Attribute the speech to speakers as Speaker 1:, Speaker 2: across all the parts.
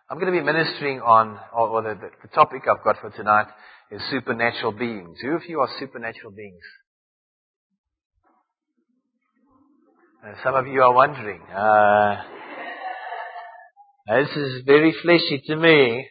Speaker 1: I'm going to be ministering on, or the topic I've got for tonight is supernatural beings. Who of you are supernatural beings? Some of you are wondering, this is very fleshy to me.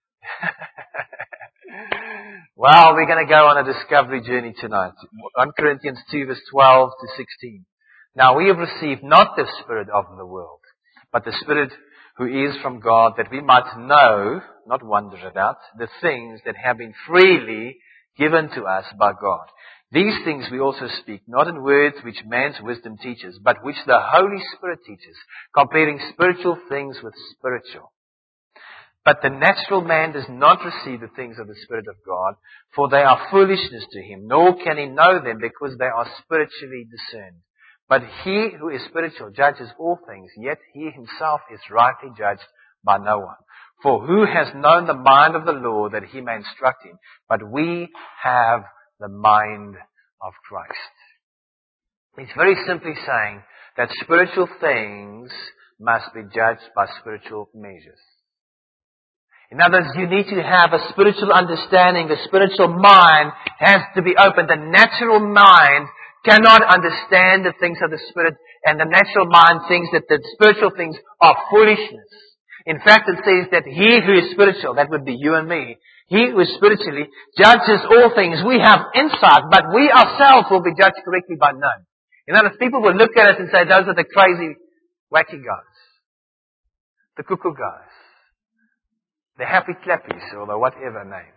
Speaker 1: Well, we're going to go on a discovery journey tonight. 1 Corinthians 2 verse 12 to 16. Now we have received not the spirit of the world, but the Spirit who is from God, that we might know, not wonder about, the things that have been freely given to us by God. These things we also speak, not in words which man's wisdom teaches, but which the Holy Spirit teaches, comparing spiritual things with spiritual. But the natural man does not receive the things of the Spirit of God, for they are foolishness to him, nor can he know them because they are spiritually discerned. But he who is spiritual judges all things, yet he himself is rightly judged by no one. For who has known the mind of the Lord that he may instruct him? But we have the mind of Christ. It's very simply saying that spiritual things must be judged by spiritual measures. In other words, you need to have a spiritual understanding. The spiritual mind has to be open. The natural mind cannot understand the things of the Spirit, and the natural mind thinks that the spiritual things are foolishness. In fact, it says that he who is spiritual, that would be you and me, he who is spiritually judges all things. We have insight, but we ourselves will be judged correctly by none. In other words, people will look at us and say, those are the crazy, wacky guys. The cuckoo guys. The happy clappies, or the whatever name.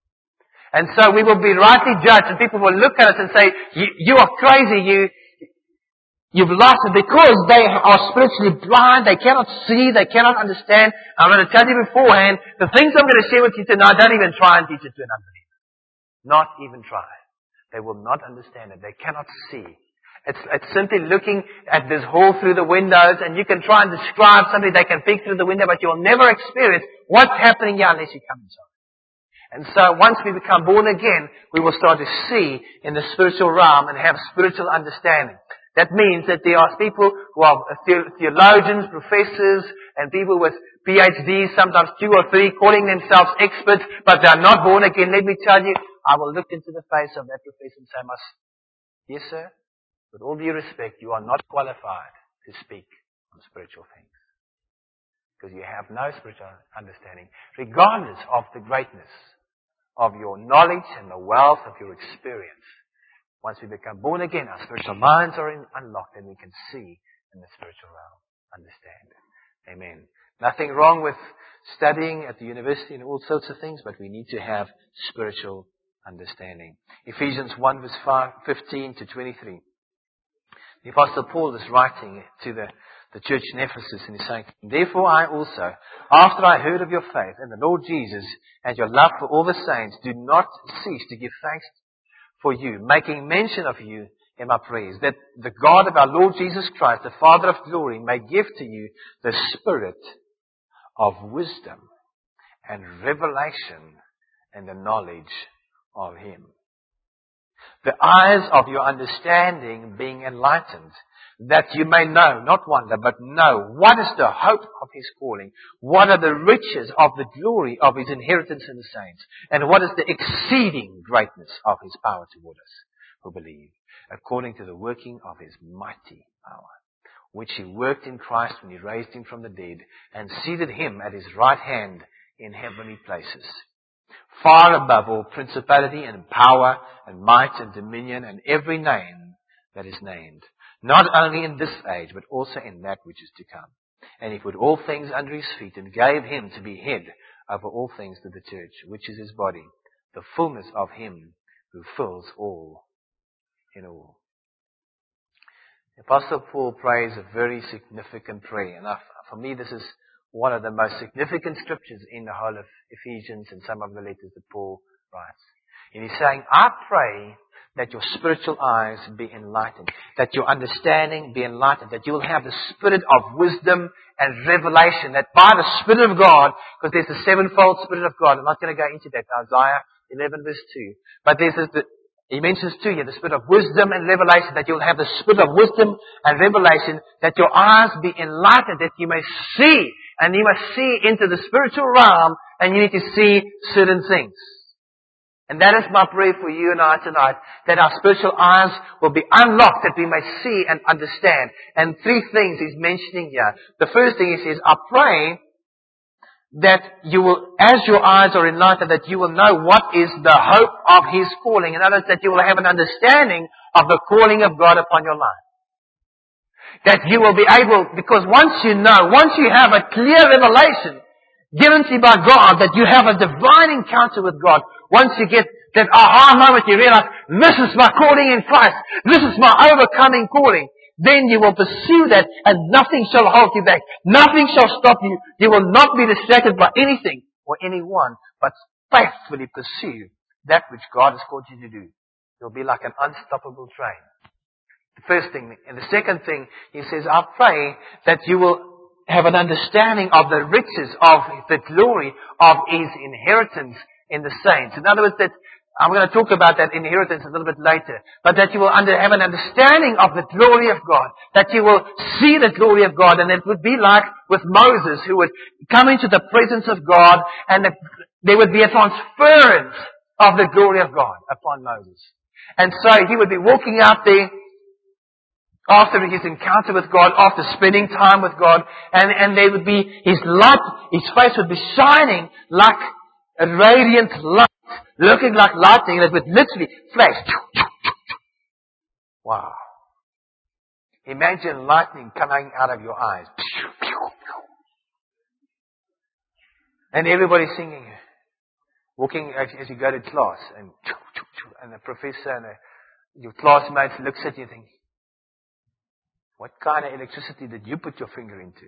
Speaker 1: And so we will be rightly judged, and people will look at us and say, you are crazy, you've lost it, because they are spiritually blind, they cannot see, they cannot understand. I'm going to tell you beforehand, the things I'm going to share with you tonight, don't even try and teach it to an unbeliever. Not even try. They will not understand it. They cannot see. It's simply looking at this hole through the windows, and you can try and describe something they can peek through the window, but you will never experience what's happening here unless you come inside. And so once we become born again, we will start to see in the spiritual realm and have spiritual understanding. That means that there are people who are theologians, professors, and people with PhDs, sometimes 2 or 3, calling themselves experts, but they are not born again. Let me tell you, I will look into the face of that professor and say, yes sir, with all due respect, you are not qualified to speak on spiritual things. Because you have no spiritual understanding, regardless of the greatness of your knowledge and the wealth of your experience. Once we become born again, our spiritual minds are unlocked and we can see in the spiritual realm, understand. Amen. Nothing wrong with studying at the university and all sorts of things, but we need to have spiritual understanding. Ephesians 1 verse 15 to 23. The Apostle Paul is writing to the church in Ephesus, and he's saying, therefore I also, after I heard of your faith in the Lord Jesus and your love for all the saints, do not cease to give thanks for you, making mention of you in my prayers, that the God of our Lord Jesus Christ, the Father of glory, may give to you the spirit of wisdom and revelation and the knowledge of Him. The eyes of your understanding being enlightened, that you may know, not wonder, but know what is the hope of His calling, what are the riches of the glory of His inheritance in the saints, and what is the exceeding greatness of His power toward us who believe, according to the working of His mighty power, which He worked in Christ when He raised Him from the dead and seated Him at His right hand in heavenly places, far above all principality and power and might and dominion and every name that is named, not only in this age, but also in that which is to come. And He put all things under His feet and gave Him to be head over all things to the church, which is His body, the fullness of Him who fills all in all. The Apostle Paul prays a very significant prayer. And for me, this is one of the most significant scriptures in the whole of Ephesians and some of the letters that Paul writes. And he's saying, I pray that your spiritual eyes be enlightened, that your understanding be enlightened, that you will have the spirit of wisdom and revelation, that by the Spirit of God, because there's the sevenfold Spirit of God, I'm not going to go into that, Isaiah 11 verse 2, but he mentions too here the spirit of wisdom and revelation, that you'll have the spirit of wisdom and revelation, that your eyes be enlightened, that you may see And you must see into the spiritual realm, and you need to see certain things. And that is my prayer for you and I tonight, that our spiritual eyes will be unlocked, that we may see and understand. And 3 things he's mentioning here. The first thing he says, I pray that you will, as your eyes are enlightened, that you will know what is the hope of His calling. In other words, that you will have an understanding of the calling of God upon your life. That you will be able, because once you know, once you have a clear revelation given to you by God, that you have a divine encounter with God, once you get that aha moment, you realize, this is my calling in Christ, this is my overcoming calling, then you will pursue that and nothing shall hold you back. Nothing shall stop you. You will not be distracted by anything or anyone, but faithfully pursue that which God has called you to do. You'll be like an unstoppable train. The first thing. And the second thing, he says, I pray that you will have an understanding of the riches of the glory of His inheritance in the saints. In other words, that I'm going to talk about that inheritance a little bit later. But that you will have an understanding of the glory of God. That you will see the glory of God. And it would be like with Moses, who would come into the presence of God, and there would be a transference of the glory of God upon Moses. And so he would be walking out there after his encounter with God, after spending time with God, and there would be his light, his face would be shining like a radiant light, looking like lightning that would literally flash. Wow. Imagine lightning coming out of your eyes. And everybody singing. Walking as you go to class, and the professor and your classmates looks at you and think, what kind of electricity did you put your finger into?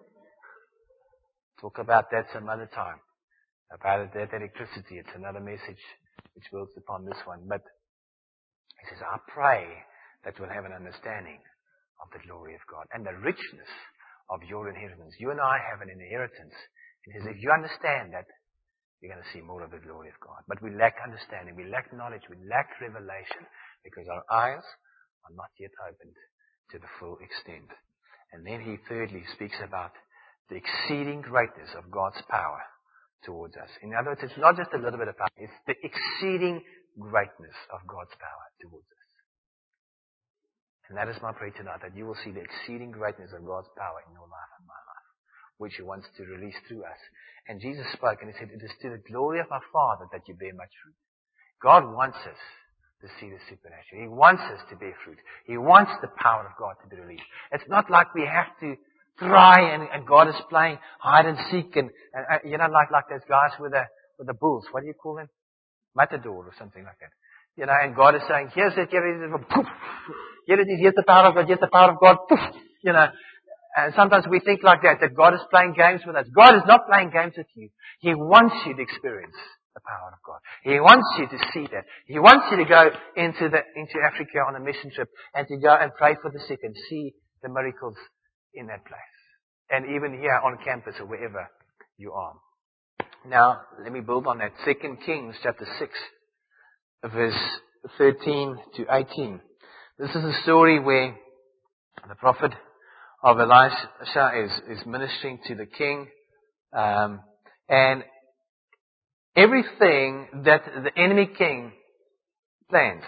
Speaker 1: Talk about that some other time. About that electricity. It's another message which builds upon this one. But he says, I pray that we'll have an understanding of the glory of God and the richness of your inheritance. You and I have an inheritance. And he says, if you understand that, you're going to see more of the glory of God. But we lack understanding, we lack knowledge, we lack revelation, because our eyes are not yet opened to the full extent. And then he thirdly speaks about the exceeding greatness of God's power towards us. In other words, it's not just a little bit of power, it's the exceeding greatness of God's power towards us. And that is my prayer tonight, that you will see the exceeding greatness of God's power in your life and my life, which He wants to release through us. And Jesus spoke and He said, it is to the glory of my Father that you bear much fruit. God wants us to see the supernatural. He wants us to bear fruit. He wants the power of God to be released. It's not like we have to try and God is playing hide and seek and you know, like those guys with the bulls. What do you call them? Matador or something like that. You know, and God is saying, here's it, here it is, poof. Here it is, here's the power of God, here's the power of God, poof. You know, and sometimes we think like that God is playing games with us. God is not playing games with you. He wants you to experience the power of God. He wants you to see that. He wants you to go into Africa on a mission trip and to go and pray for the sick and see the miracles in that place. And even here on campus or wherever you are. Now, let me build on that. 2 Kings chapter 6, verse 13 to 18. This is a story where the prophet of Elisha is ministering to the king. And everything that the enemy king plans,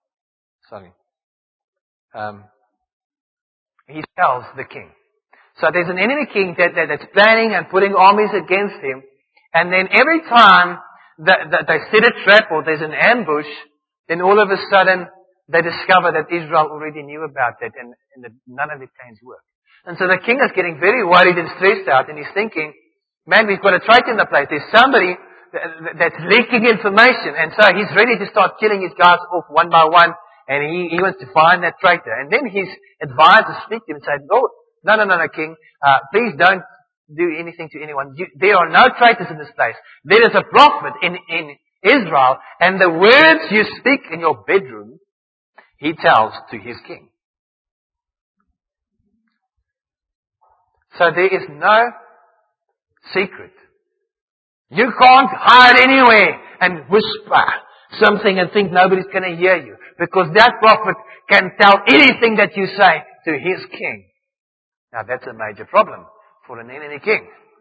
Speaker 1: he tells the king. So there's an enemy king that's planning and putting armies against him. And then every time that they set a trap or there's an ambush, then all of a sudden they discover that Israel already knew about that and that none of their plans work. And so the king is getting very worried and stressed out and he's thinking, man, we've got a traitor in the place. There's somebody that's leaking information. And so he's ready to start killing his guys off one by one. And he wants to find that traitor. And then his advisors speak to him and say, Lord, no, king. Please don't do anything to anyone. There are no traitors in this place. There is a prophet in Israel. And the words you speak in your bedroom, he tells to his king. So there is no secret. You can't hide anywhere and whisper something and think nobody's going to hear you. Because that prophet can tell anything that you say to his king. Now that's a major problem for an enemy king.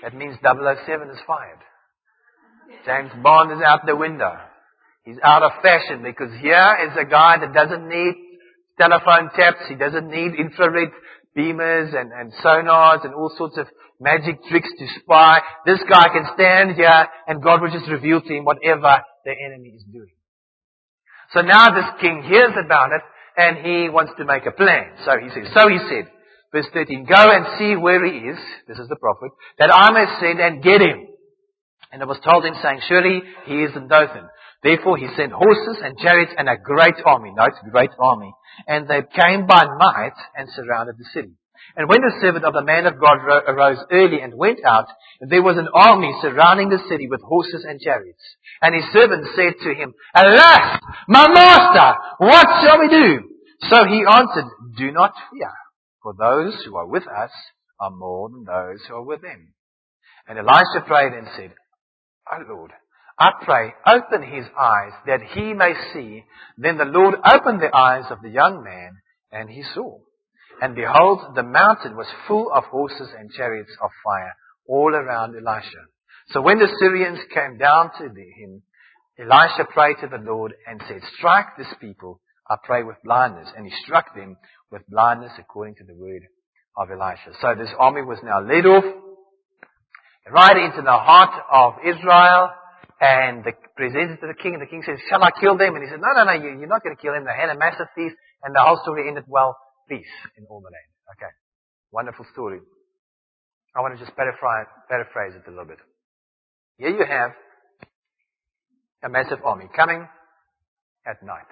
Speaker 1: That means 007 is fired. James Bond is out the window. He's out of fashion because here is a guy that doesn't need telephone taps. He doesn't need infrared beamers and sonars and all sorts of magic tricks to spy. This guy can stand here and God will just reveal to him whatever the enemy is doing. So now this king hears about it and he wants to make a plan. So he said, verse 13, go and see where he is, this is the prophet, that I may send and get him. And it was told him, saying, surely he is in Dothan. Therefore he sent horses and chariots and a great army. Note, great army. And they came by night and surrounded the city. And when the servant of the man of God arose early and went out, there was an army surrounding the city with horses and chariots. And his servant said to him, alas, my master, what shall we do? So he answered, do not fear, for those who are with us are more than those who are with them. And Elisha prayed and said, O Lord, I pray, open his eyes that he may see. Then the Lord opened the eyes of the young man, and he saw. And behold, the mountain was full of horses and chariots of fire all around Elisha. So when the Syrians came down to him, Elisha prayed to the Lord and said, strike this people, I pray, with blindness. And he struck them with blindness according to the word of Elisha. So this army was now led off right into the heart of Israel, and they presented to the king, and the king says, shall I kill them? And he said, no, you're not going to kill them. They had a massive feast, and the whole story ended well, peace in all the land. Okay, wonderful story. I want to just paraphrase it a little bit. Here you have a massive army coming at night.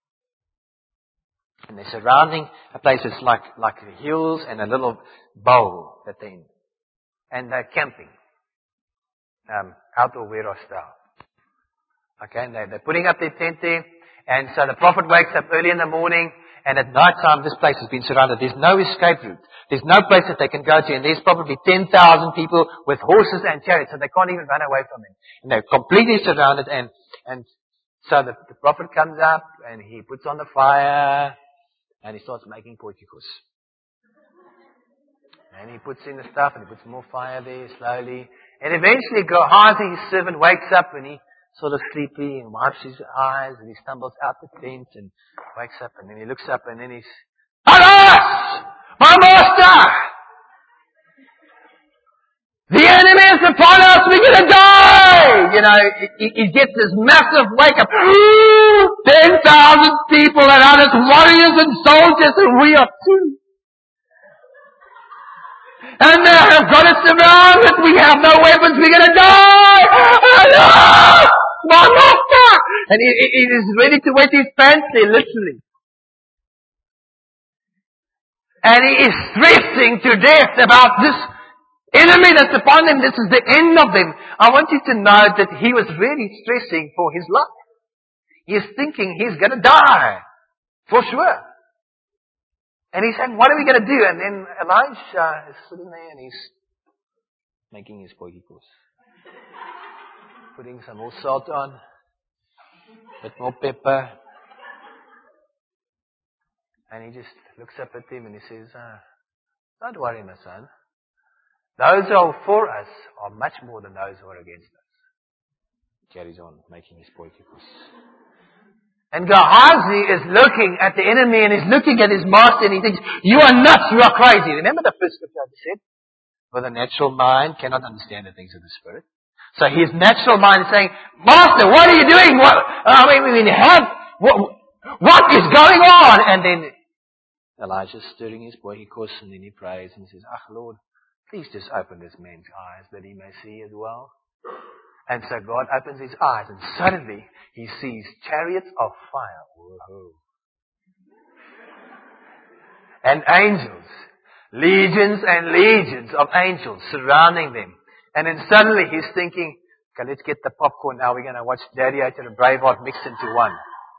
Speaker 1: And they're surrounding a place that's like the hills and a little bowl that they're in. And they're camping. Outdoor warehouse style. Okay, and they're putting up their tent there. And so the prophet wakes up early in the morning, and at night time this place has been surrounded. There's no escape route. There's no place that they can go to, and there's probably 10,000 people with horses and chariots, so they can't even run away from them. And they're completely surrounded, and so the prophet comes up, and he puts on the fire, and he starts making potjies. And he puts in the stuff, and he puts more fire there slowly. And eventually Gehazi, his servant, wakes up, and he's sort of sleepy, and wipes his eyes, and he stumbles out the tent, and wakes up, and then he looks up, and then he's, alas! My master! The enemy is upon us, we're gonna die! You know, he gets this massive wake up. 10,000 people and others, warriors and soldiers, and we are too. And they have got us surrounded. We have no weapons. We're going to die. Ah, my master! And he is ready to wet his pants there, literally. And he is stressing to death about this enemy that's upon him. This is the end of them. I want you to know that he was really stressing for his life. He is thinking he's going to die. For sure. And he's saying, what are we going to do? And then Elisha is sitting there and he's making his potjies. Putting some more salt on. A bit more pepper. And he just looks up at him and he says, don't worry, my son. Those who are for us are much more than those who are against us. He carries on making his potjies. And Gehazi is looking at the enemy and he's looking at his master and he thinks, you are nuts, you are crazy. Remember the first scripture I said? For the natural mind cannot understand the things of the Spirit. So his natural mind is saying, Master, what are you doing? What is going on? And then Elijah's stirring his potjies and then he prays and he says, Lord, please just open this man's eyes that he may see as well. And so God opens his eyes and suddenly he sees chariots of fire. Whoa. And angels. Legions and legions of angels surrounding them. And then suddenly he's thinking, okay, let's get the popcorn now. We're going to watch Gladiator and Braveheart mixed into one.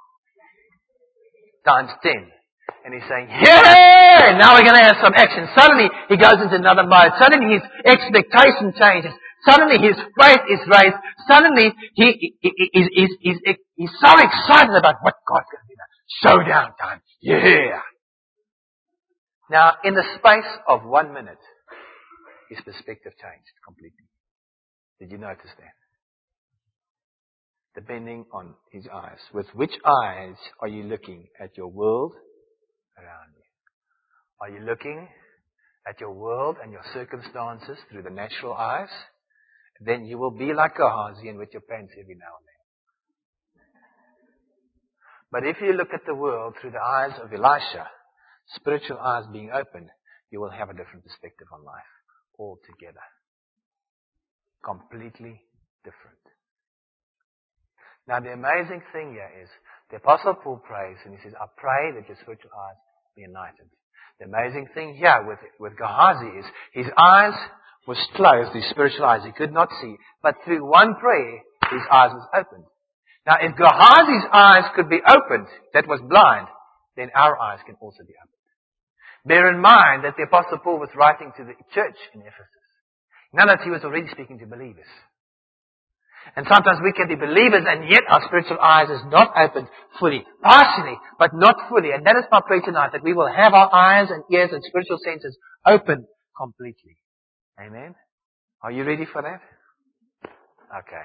Speaker 1: Times 10. And he's saying, yeah! Now we're going to have some action. Suddenly he goes into another mode. Suddenly his expectation changes. Suddenly his faith is raised. Suddenly he's so excited about what God's going to do now. Showdown time. Yeah. Now, in the space of 1 minute, his perspective changed completely. Did you notice that? Depending on his eyes. With which eyes are you looking at your world around you? Are you looking at your world and your circumstances through the natural eyes? Then you will be like Gehazi and with your pants every now and then. But if you look at the world through the eyes of Elisha, spiritual eyes being opened, you will have a different perspective on life altogether. Completely different. Now the amazing thing here is, the Apostle Paul prays and he says, I pray that your spiritual eyes be enlightened. The amazing thing here with Gehazi is, his eyes was closed, his spiritual eyes, he could not see. But through one prayer, his eyes was opened. Now if Gehazi's eyes could be opened, that was blind, then our eyes can also be opened. Bear in mind that the Apostle Paul was writing to the church in Ephesus. Now that he was already speaking to believers. And sometimes we can be believers and yet our spiritual eyes is not opened fully. Partially, but not fully. And that is my prayer tonight, that we will have our eyes and ears and spiritual senses open completely. Amen? Are you ready for that? Okay.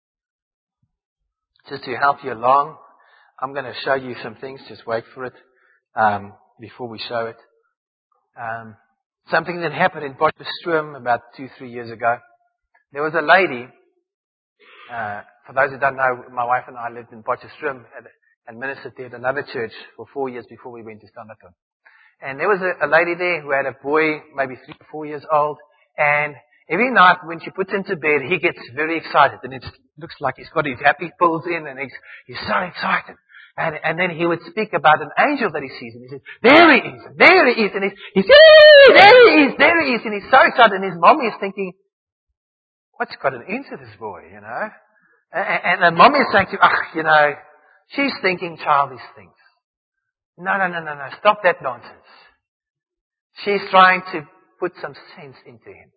Speaker 1: Just to help you along, I'm going to show you some things. Just wait for it before we show it. Something that happened in Potchefstroom about 2-3 years ago. There was a lady, for those who don't know, my wife and I lived in Potchefstroom and ministered there at another church for 4 years before we went to Standerton. And there was a lady there who had a boy, maybe 3 or 4 years old, and every night when she puts him to bed, he gets very excited, and it looks like he's got his happy pills in, and he's so excited. And then he would speak about an angel that he sees, and he says, there he is, and there he is, and he's there he is, there he is, and he's so excited, and his mommy is thinking, what's got an into this boy, you know? And the mommy is saying to him, she's thinking childish things. No, stop that nonsense. She's trying to put some sense into him.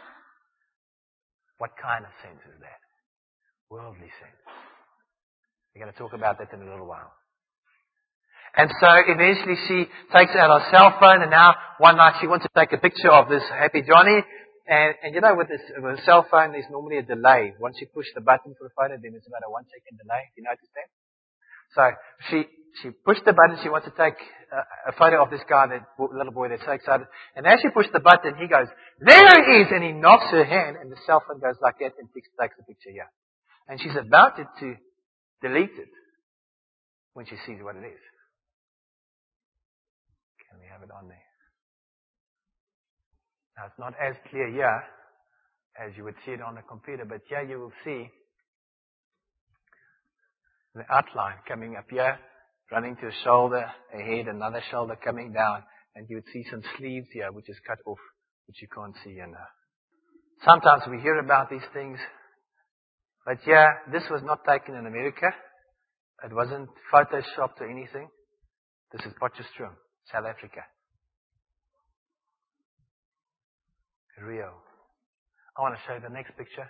Speaker 1: What kind of sense is that? Worldly sense. We're going to talk about that in a little while. And so eventually she takes out her cell phone, and now one night she wants to take a picture of this happy Johnny. And with a cell phone there's normally a delay. Once you push the button for the photo, then it's about a 1 second delay. You notice that? So she pushed the button, she wants to take a photo of this guy, that little boy that's so excited. And as she pushed the button, he goes, there he is! And he knocks her hand, and the cell phone goes like that and takes the picture here. And she's about to delete it when she sees what it is. Can we have it on there? Now it's not as clear here as you would see it on the computer, but here you will see the outline coming up here, running to a shoulder, a head, another shoulder coming down, and you would see some sleeves here which is cut off, which you can't see here now. Sometimes we hear about these things, but this was not taken in America. It wasn't photoshopped or anything. This is Potchefstroom, South Africa. Real. I want to show you the next picture.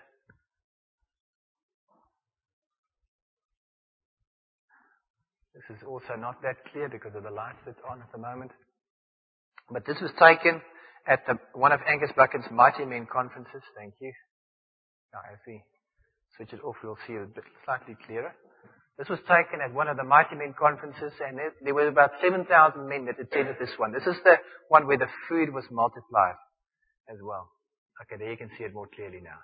Speaker 1: This is also not that clear because of the lights that's on at the moment. But this was taken at one of Angus Buchan's Mighty Men conferences. Thank you. Now, if we switch it off, we'll see it a bit slightly clearer. This was taken at one of the Mighty Men conferences, and there were about 7,000 men that attended this one. This is the one where the food was multiplied as well. Okay, there you can see it more clearly now.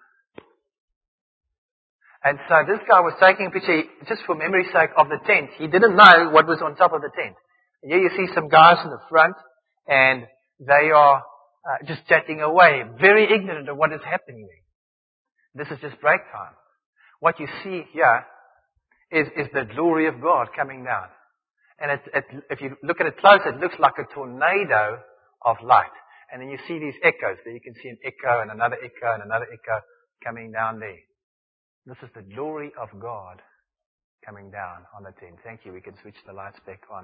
Speaker 1: And so this guy was taking a picture, just for memory's sake, of the tent. He didn't know what was on top of the tent. And here you see some guys in the front, and they are just chatting away, very ignorant of what is happening there. This is just break time. What you see here is the glory of God coming down. And if you look at it close, it looks like a tornado of light. And then you see these echoes. There you can see an echo and another echo and another echo coming down there. This is the glory of God coming down on the tent. Thank you. We can switch the lights back on.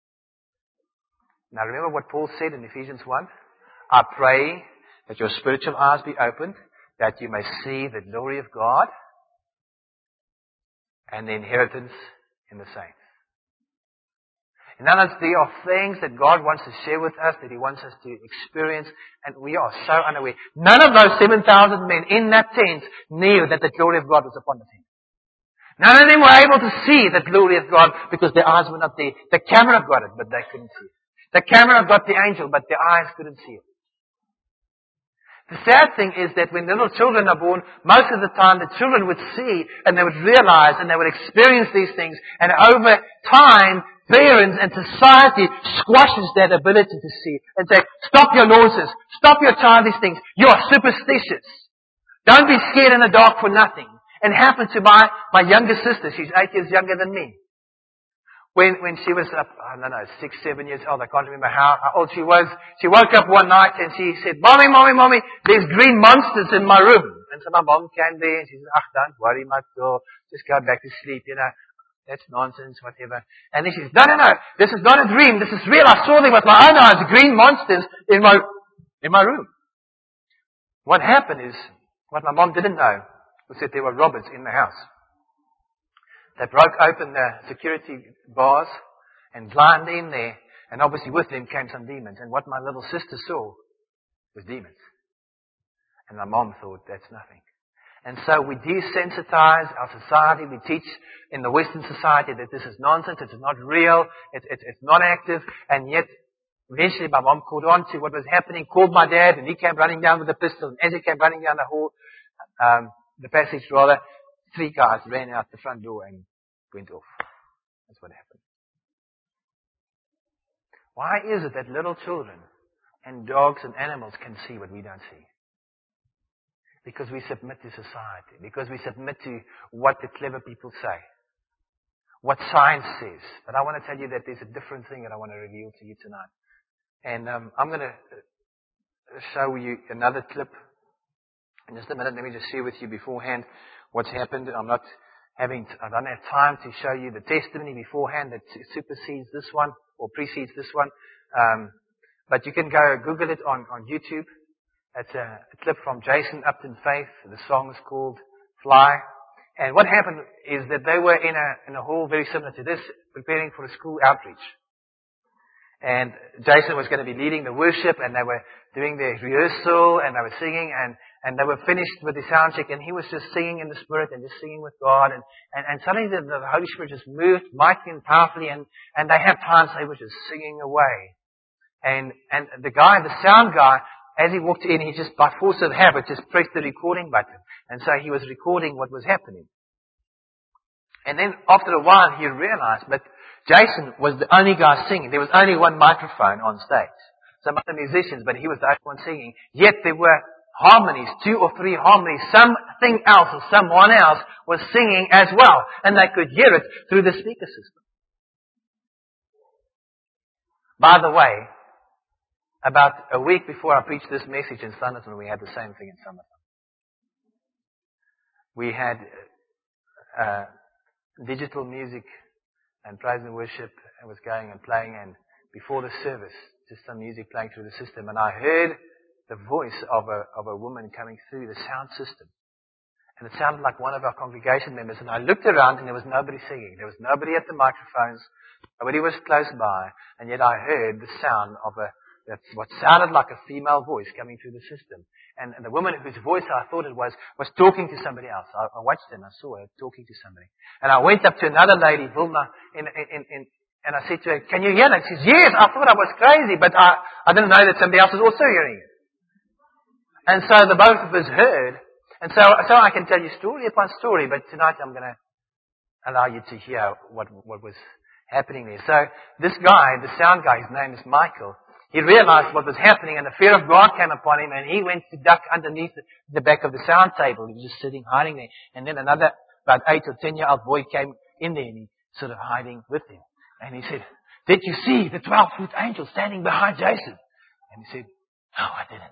Speaker 1: Now remember what Paul said in Ephesians 1? I pray that your spiritual eyes be opened, that you may see the glory of God and the inheritance in the saints. In other words, there are things that God wants to share with us, that He wants us to experience, and we are so unaware. None of those 7,000 men in that tent knew that the glory of God was upon the tent. None of them were able to see the glory of God because their eyes were not there. The camera got it, but they couldn't see it. The camera got the angel, but their eyes couldn't see it. The sad thing is that when little children are born, most of the time the children would see and they would realize and they would experience these things. And over time, parents and society squashes that ability to see and say, stop your nonsense. Stop your childish things. You are superstitious. Don't be scared in the dark for nothing. And it happened to my younger sister. She's 8 years younger than me. When she was 6, 7 years old, I can't remember how old she was. She woke up one night and she said, Mommy, there's green monsters in my room. And so my mom came there and she said, don't worry, my girl, just go back to sleep, that's nonsense, whatever. And then she said, no, this is not a dream, this is real. I saw them with my own eyes, green monsters in my room. What happened is, what my mom didn't know was that there were robbers in the house. They broke open the security bars and climbed in there, and obviously with them came some demons. And what my little sister saw was demons. And my mom thought, that's nothing. And so we desensitize our society. We teach in the Western society that this is nonsense, it's not real, it's not active, and yet eventually my mom caught on to what was happening, called my dad, and he came running down with a pistol, and as he came running down the hall, the passage rather, 3 guys ran out the front door and went off. That's what happened. Why is it that little children and dogs and animals can see what we don't see? Because we submit to society. Because we submit to what the clever people say. What science says. But I want to tell you that there's a different thing that I want to reveal to you tonight. And I'm going to show you another clip. In just a minute, let me just share with you beforehand what's happened. I don't have time to show you the testimony beforehand that supersedes this one or precedes this one. But you can go Google it on YouTube. It's a clip from Jason Upton Faith. The song is called Fly. And what happened is that they were in a hall very similar to this, preparing for a school outreach. And Jason was going to be leading the worship, and they were doing their rehearsal, and they were singing, and they were finished with the sound check, and he was just singing in the Spirit and just singing with God, and suddenly the Holy Spirit just moved mightily and powerfully, and they had times they were just singing away. And the sound guy, as he walked in, he just, by force of habit, just pressed the recording button. And so he was recording what was happening. And then after a while, he realized, but Jason was the only guy singing. There was only one microphone on stage. Some other musicians, but he was the only one singing. Yet there were harmonies, 2 or 3 harmonies. Something else or someone else was singing as well. And they could hear it through the speaker system. By the way, about a week before I preached this message in Somerton, we had the same thing in Somerton. We had digital music and praise and worship was going and playing, and before the service, just some music playing through the system, and I heard the voice of a woman coming through the sound system. And it sounded like one of our congregation members, and I looked around and there was nobody singing. There was nobody at the microphones. Nobody was close by, and yet I heard the sound of what sounded like a female voice coming through the system. And the woman whose voice I thought it was talking to somebody else. I watched her and I saw her talking to somebody. And I went up to another lady, Vilma, and I said to her, can you hear that? She says, yes, I thought I was crazy, but I didn't know that somebody else was also hearing it. And so the both of us heard. And so I can tell you story upon story, but tonight I'm going to allow you to hear what was happening there. So this guy, the sound guy, his name is Michael. He realized what was happening, and the fear of God came upon him, and he went to duck underneath the back of the sound table. He was just sitting, hiding there. And then another, about 8 or 10-year-old boy came in there, and he sort of hiding with him. And he said, did you see the 12-foot angel standing behind Jason? And he said, no, I didn't.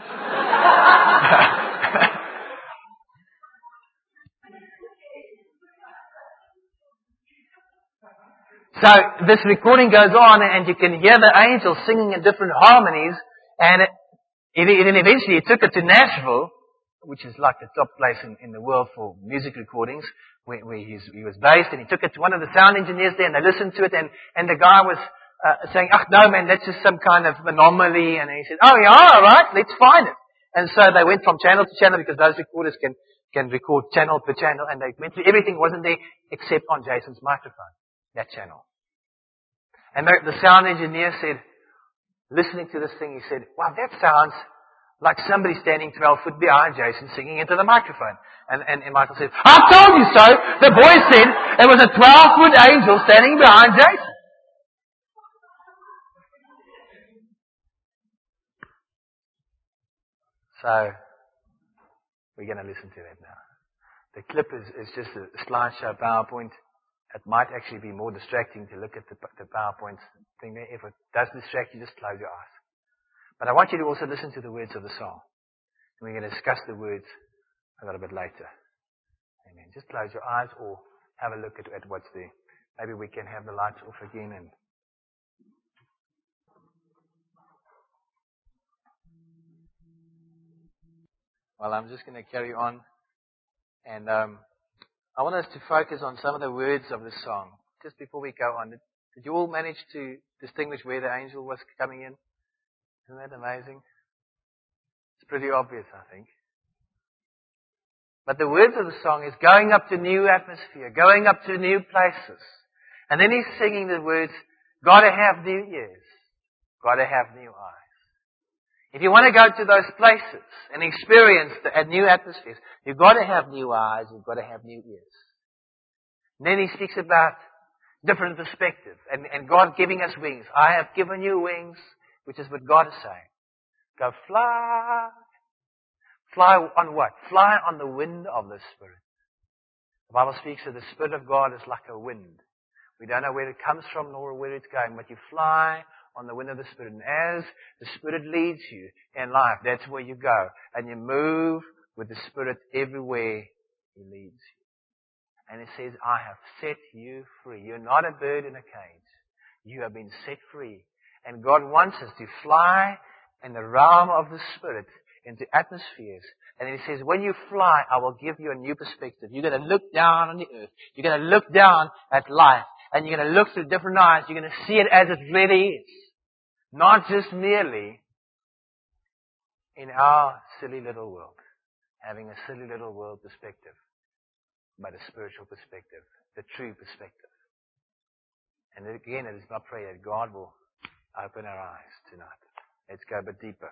Speaker 1: So this recording goes on, and you can hear the angels singing in different harmonies, and then eventually he took it to Nashville, which is like the top place in the world for music recordings, where he was based, and he took it to one of the sound engineers there, and they listened to it, and the guy was saying, no man, that's just some kind of anomaly, and he said, oh yeah, alright, let's find it. And so they went from channel to channel, because those recorders can record channel per channel, and they went through everything wasn't there except on Jason's microphone, that channel. And the sound engineer said, listening to this thing, he said, wow, that sounds like somebody standing 12 foot behind Jason singing into the microphone. And Michael said, I told you so! The boy said it was a 12-foot angel standing behind Jason. So, we're going to listen to that now. The clip is just a slideshow PowerPoint. It might actually be more distracting to look at the PowerPoint thing there. If it does distract you, just close your eyes. But I want you to also listen to the words of the song. And we're going to discuss the words a little bit later. Amen. Just close your eyes or have a look at what's there. Maybe we can have the lights off again. Well, I'm just going to carry on. And I want us to focus on some of the words of the song. Just before we go on, did you all manage to distinguish where the angel was coming in? Isn't that amazing? It's pretty obvious, I think. But the words of the song is going up to new atmosphere, going up to new places. And then he's singing the words, gotta have new ears, gotta have new eyes. If you want to go to those places and experience the new atmospheres, you've got to have new eyes, you've got to have new ears. And then he speaks about different perspectives and God giving us wings. I have given you wings, which is what God is saying. Go fly. Fly on what? Fly on the wind of the Spirit. The Bible speaks of the Spirit of God is like a wind. We don't know where it comes from nor where it's going, but you fly on the wind of the Spirit. And as the Spirit leads you in life, that's where you go. And you move with the Spirit everywhere He leads you. And it says, I have set you free. You're not a bird in a cage. You have been set free. And God wants us to fly in the realm of the Spirit into atmospheres. And He says, when you fly, I will give you a new perspective. You're going to look down on the earth. You're going to look down at life. And you're going to look through different eyes. You're going to see it as it really is. Not just merely in our silly little world. Having a silly little world perspective. But a spiritual perspective. The true perspective. And again, it is my prayer that God will open our eyes tonight. Let's go a bit deeper.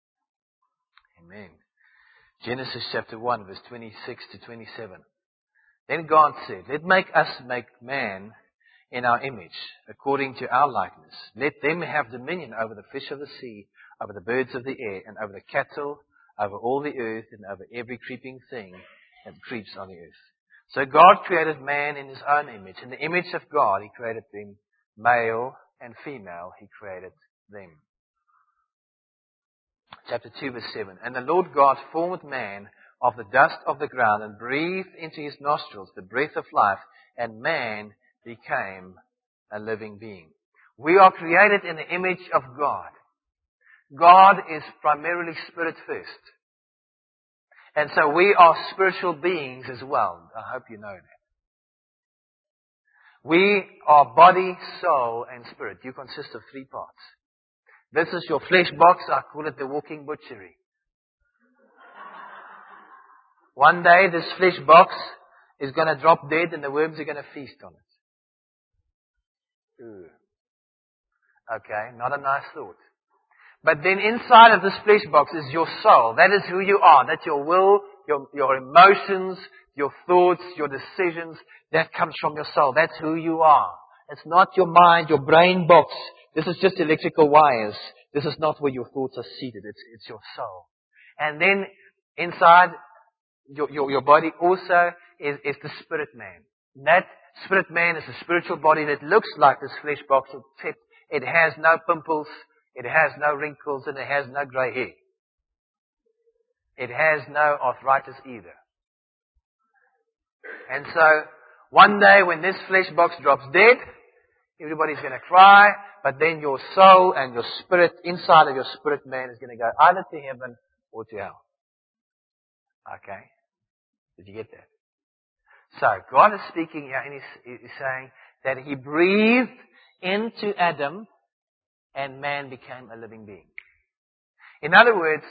Speaker 1: Amen. Genesis chapter 1, verse 26 to 27. Then God said, let us make man in our image, according to our likeness. Let them have dominion over the fish of the sea, over the birds of the air, and over the cattle, over all the earth, and over every creeping thing that creeps on the earth. So God created man in His own image. In the image of God, He created them, male and female, He created them. Chapter 2, verse 7. And the Lord God formed man of the dust of the ground and breathed into his nostrils the breath of life, and man became a living being. We are created in the image of God. God is primarily spirit first. And so we are spiritual beings as well. I hope you know that. We are body, soul, and spirit. You consist of 3 parts. This is your flesh box. I call it the walking butchery. One day this flesh box is going to drop dead and the worms are going to feast on it. Ooh. Okay, not a nice thought. But then inside of this flesh box is your soul. That is who you are. That's your will, your emotions, your thoughts, your decisions. That comes from your soul. That's who you are. It's not your mind, your brain box. This is just electrical wires. This is not where your thoughts are seated. It's your soul. And then inside your body also is the spirit man. That spirit man is a spiritual body that looks like this flesh box, except it has no pimples, it has no wrinkles, and it has no grey hair. It has no arthritis either. And so, one day when this flesh box drops dead, everybody's going to cry, but then your soul and your spirit, inside of your spirit man, is going to go either to heaven or to hell. Okay? Did you get that? So God is speaking here and He's saying that He breathed into Adam and man became a living being. In other words,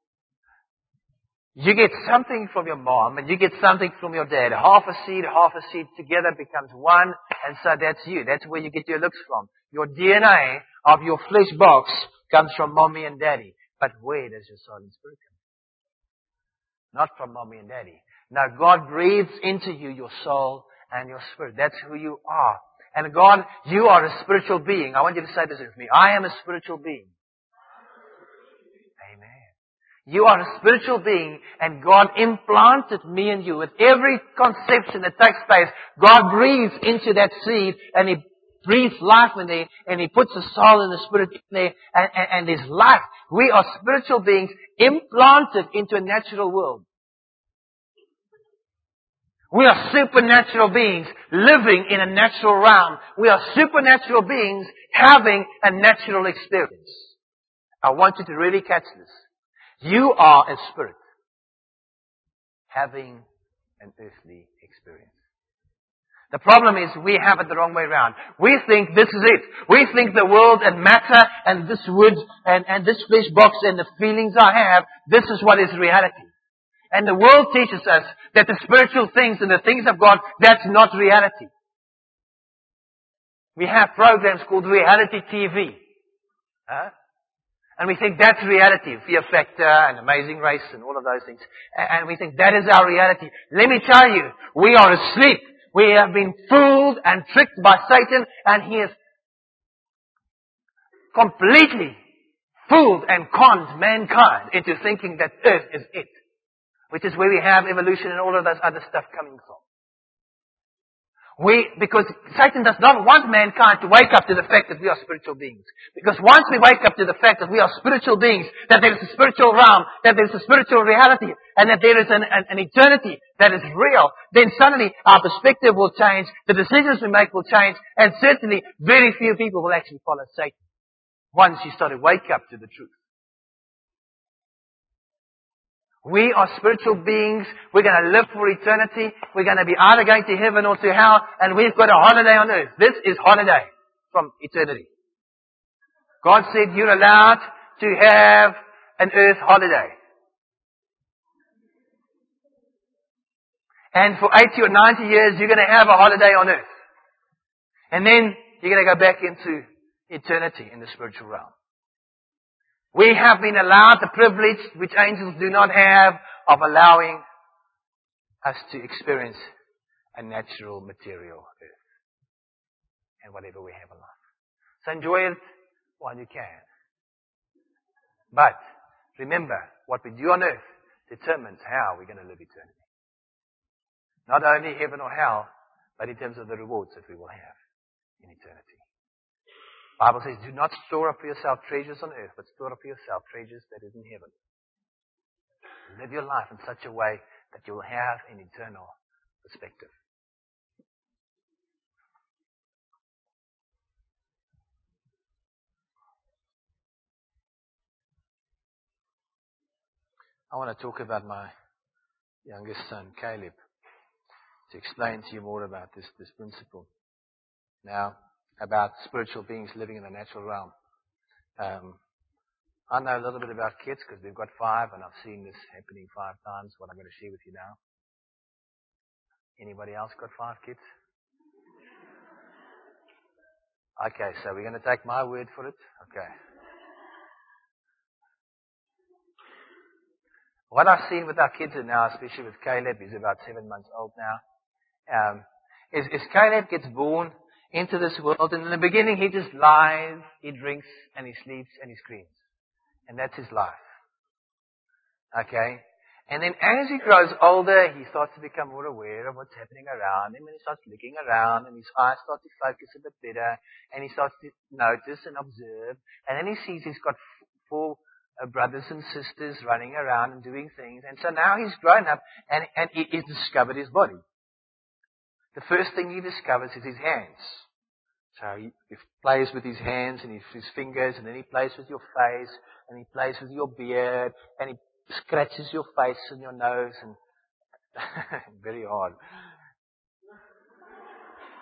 Speaker 1: you get something from your mom and you get something from your dad. Half a seed together becomes one, and so that's you. That's where you get your looks from. Your DNA of your flesh box comes from mommy and daddy. But where does your soul and spirit come? Not from mommy and daddy. Now God breathes into you your soul and your spirit. That's who you are. And God, you are a spiritual being. I want you to say this with me. I am a spiritual being. Amen. You are a spiritual being, and God implanted me and you with every conception that takes place. God breathes into that seed, and He breathes life in there, and He puts the soul and the spirit in there, and there's life. We are spiritual beings implanted into a natural world. We are supernatural beings living in a natural realm. We are supernatural beings having a natural experience. I want you to really catch this. You are a spirit having an earthly experience. The problem is we have it the wrong way around. We think this is it. We think the world and matter and this wood and this flesh box and the feelings I have, this is what is reality. And the world teaches us that the spiritual things and the things of God, that's not reality. We have programs called reality TV. And we think that's reality. Fear Factor and Amazing Race and all of those things. And we think that is our reality. Let me tell you, we are asleep. We have been fooled and tricked by Satan, and he has completely fooled and conned mankind into thinking that earth is it. Which is where we have evolution and all of those other stuff coming from. Because Satan does not want mankind to wake up to the fact that we are spiritual beings. Because once we wake up to the fact that we are spiritual beings, that there is a spiritual realm, that there is a spiritual reality, and that there is an eternity that is real, then suddenly our perspective will change, the decisions we make will change, and certainly very few people will actually follow Satan once you start to wake up to the truth. We are spiritual beings. We're going to live for eternity. We're going to be either going to heaven or to hell. And we've got a holiday on earth. This is holiday from eternity. God said you're allowed to have an earth holiday. And for 80 or 90 years, you're going to have a holiday on earth. And then you're going to go back into eternity in the spiritual realm. We have been allowed the privilege, which angels do not have, of allowing us to experience a natural material earth and whatever we have in life. So enjoy it while you can. But remember, what we do on earth determines how we're going to live eternity. Not only heaven or hell, but in terms of the rewards that we will have in eternity. The Bible says, do not store up for yourself treasures on earth, but store up for yourself treasures that is in heaven. Live your life in such a way that you will have an eternal perspective. I want to talk about my youngest son, Caleb, to explain to you more about this principle. Now, about spiritual beings living in the natural realm. I know a little bit about kids because we've got 5 and I've seen this happening 5 times, what I'm going to share with you now. Anybody else got 5 kids? Okay, so we're going to take my word for it. Okay. What I've seen with our kids now, especially with Caleb, he's about 7 months old now, is Caleb gets born into this world, and in the beginning he just lies, he drinks, and he sleeps, and he screams. And that's his life. Okay? And then as he grows older, he starts to become more aware of what's happening around him, and he starts looking around, and his eyes start to focus a bit better, and he starts to notice and observe, and then he sees he's got 4 brothers and sisters running around and doing things, and so now he's grown up, and he's discovered his body. The first thing he discovers is his hands. So he plays with his hands and his fingers, and then he plays with your face, and he plays with your beard, and he scratches your face and your nose, and very hard.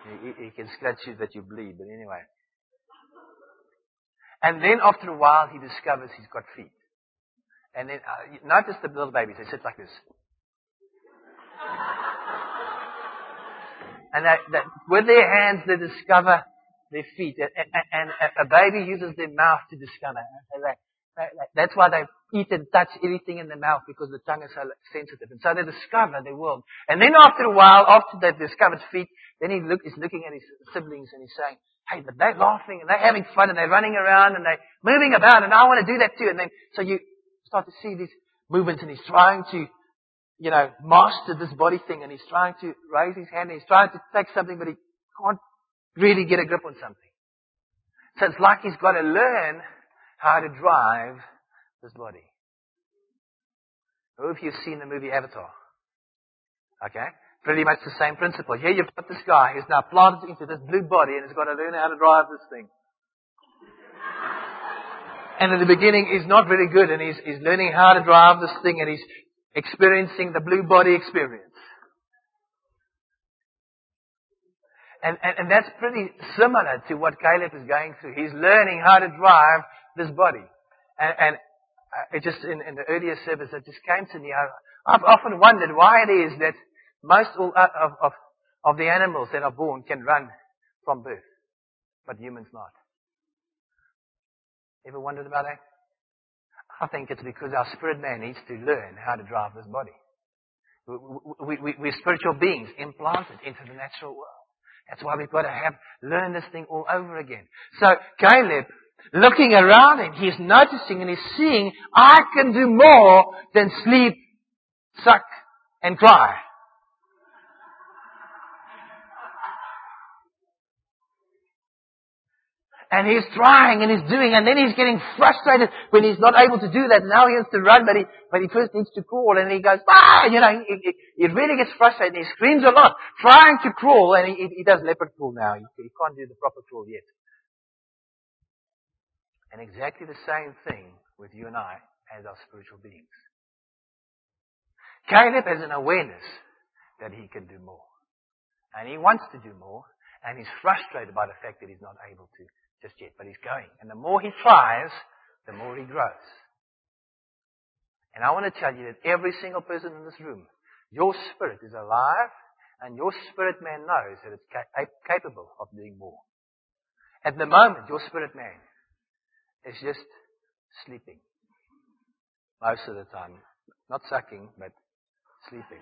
Speaker 1: He can scratch you that you bleed, but anyway. And then after a while, he discovers he's got feet. And then, notice the little babies, they sit like this. And with their hands, they discover their feet. And a baby uses their mouth to discover. That's why they eat and touch everything in their mouth, because the tongue is so sensitive. And so they discover their world. And then after a while, after they've discovered feet, then he's looking at his siblings and he's saying, hey, but they're laughing and they're having fun and they're running around and they're moving about and I want to do that too. And then, so you start to see these movements and he's trying to, master this body thing and he's trying to raise his hand and he's trying to take something, but he can't really get a grip on something. So it's like he's got to learn how to drive this body. I hope you've seen the movie Avatar. Okay? Pretty much the same principle. Here you've got this guy who's now planted into this blue body and has got to learn how to drive this thing. And in the beginning he's not very good and he's learning how to drive this thing and he's experiencing the blue body experience. And that's pretty similar to what Caleb is going through. He's learning how to drive this body. And it just, in the earlier service, it just came to me. I've often wondered why it is that most of the animals that are born can run from birth, but humans not. Ever wondered about that? I think it's because our spirit man needs to learn how to drive this body. We're spiritual beings implanted into the natural world. That's why we've got to learn this thing all over again. So Caleb, looking around him, he's noticing and he's seeing, I can do more than sleep, suck, and cry. And he's trying and he's doing, and then he's getting frustrated when he's not able to do that. Now he has to run, but he first needs to crawl, and he goes, he really gets frustrated. He screams a lot, trying to crawl, and he does leopard crawl now. He can't do the proper crawl yet. And exactly the same thing with you and I as our spiritual beings. Caleb has an awareness that he can do more. And he wants to do more, and he's frustrated by the fact that he's not able to just yet, but he's going. And the more he tries, the more he grows. And I want to tell you that every single person in this room, your spirit is alive, and your spirit man knows that it's capable of doing more. At the moment, your spirit man is just sleeping. Most of the time. Not sucking, but sleeping.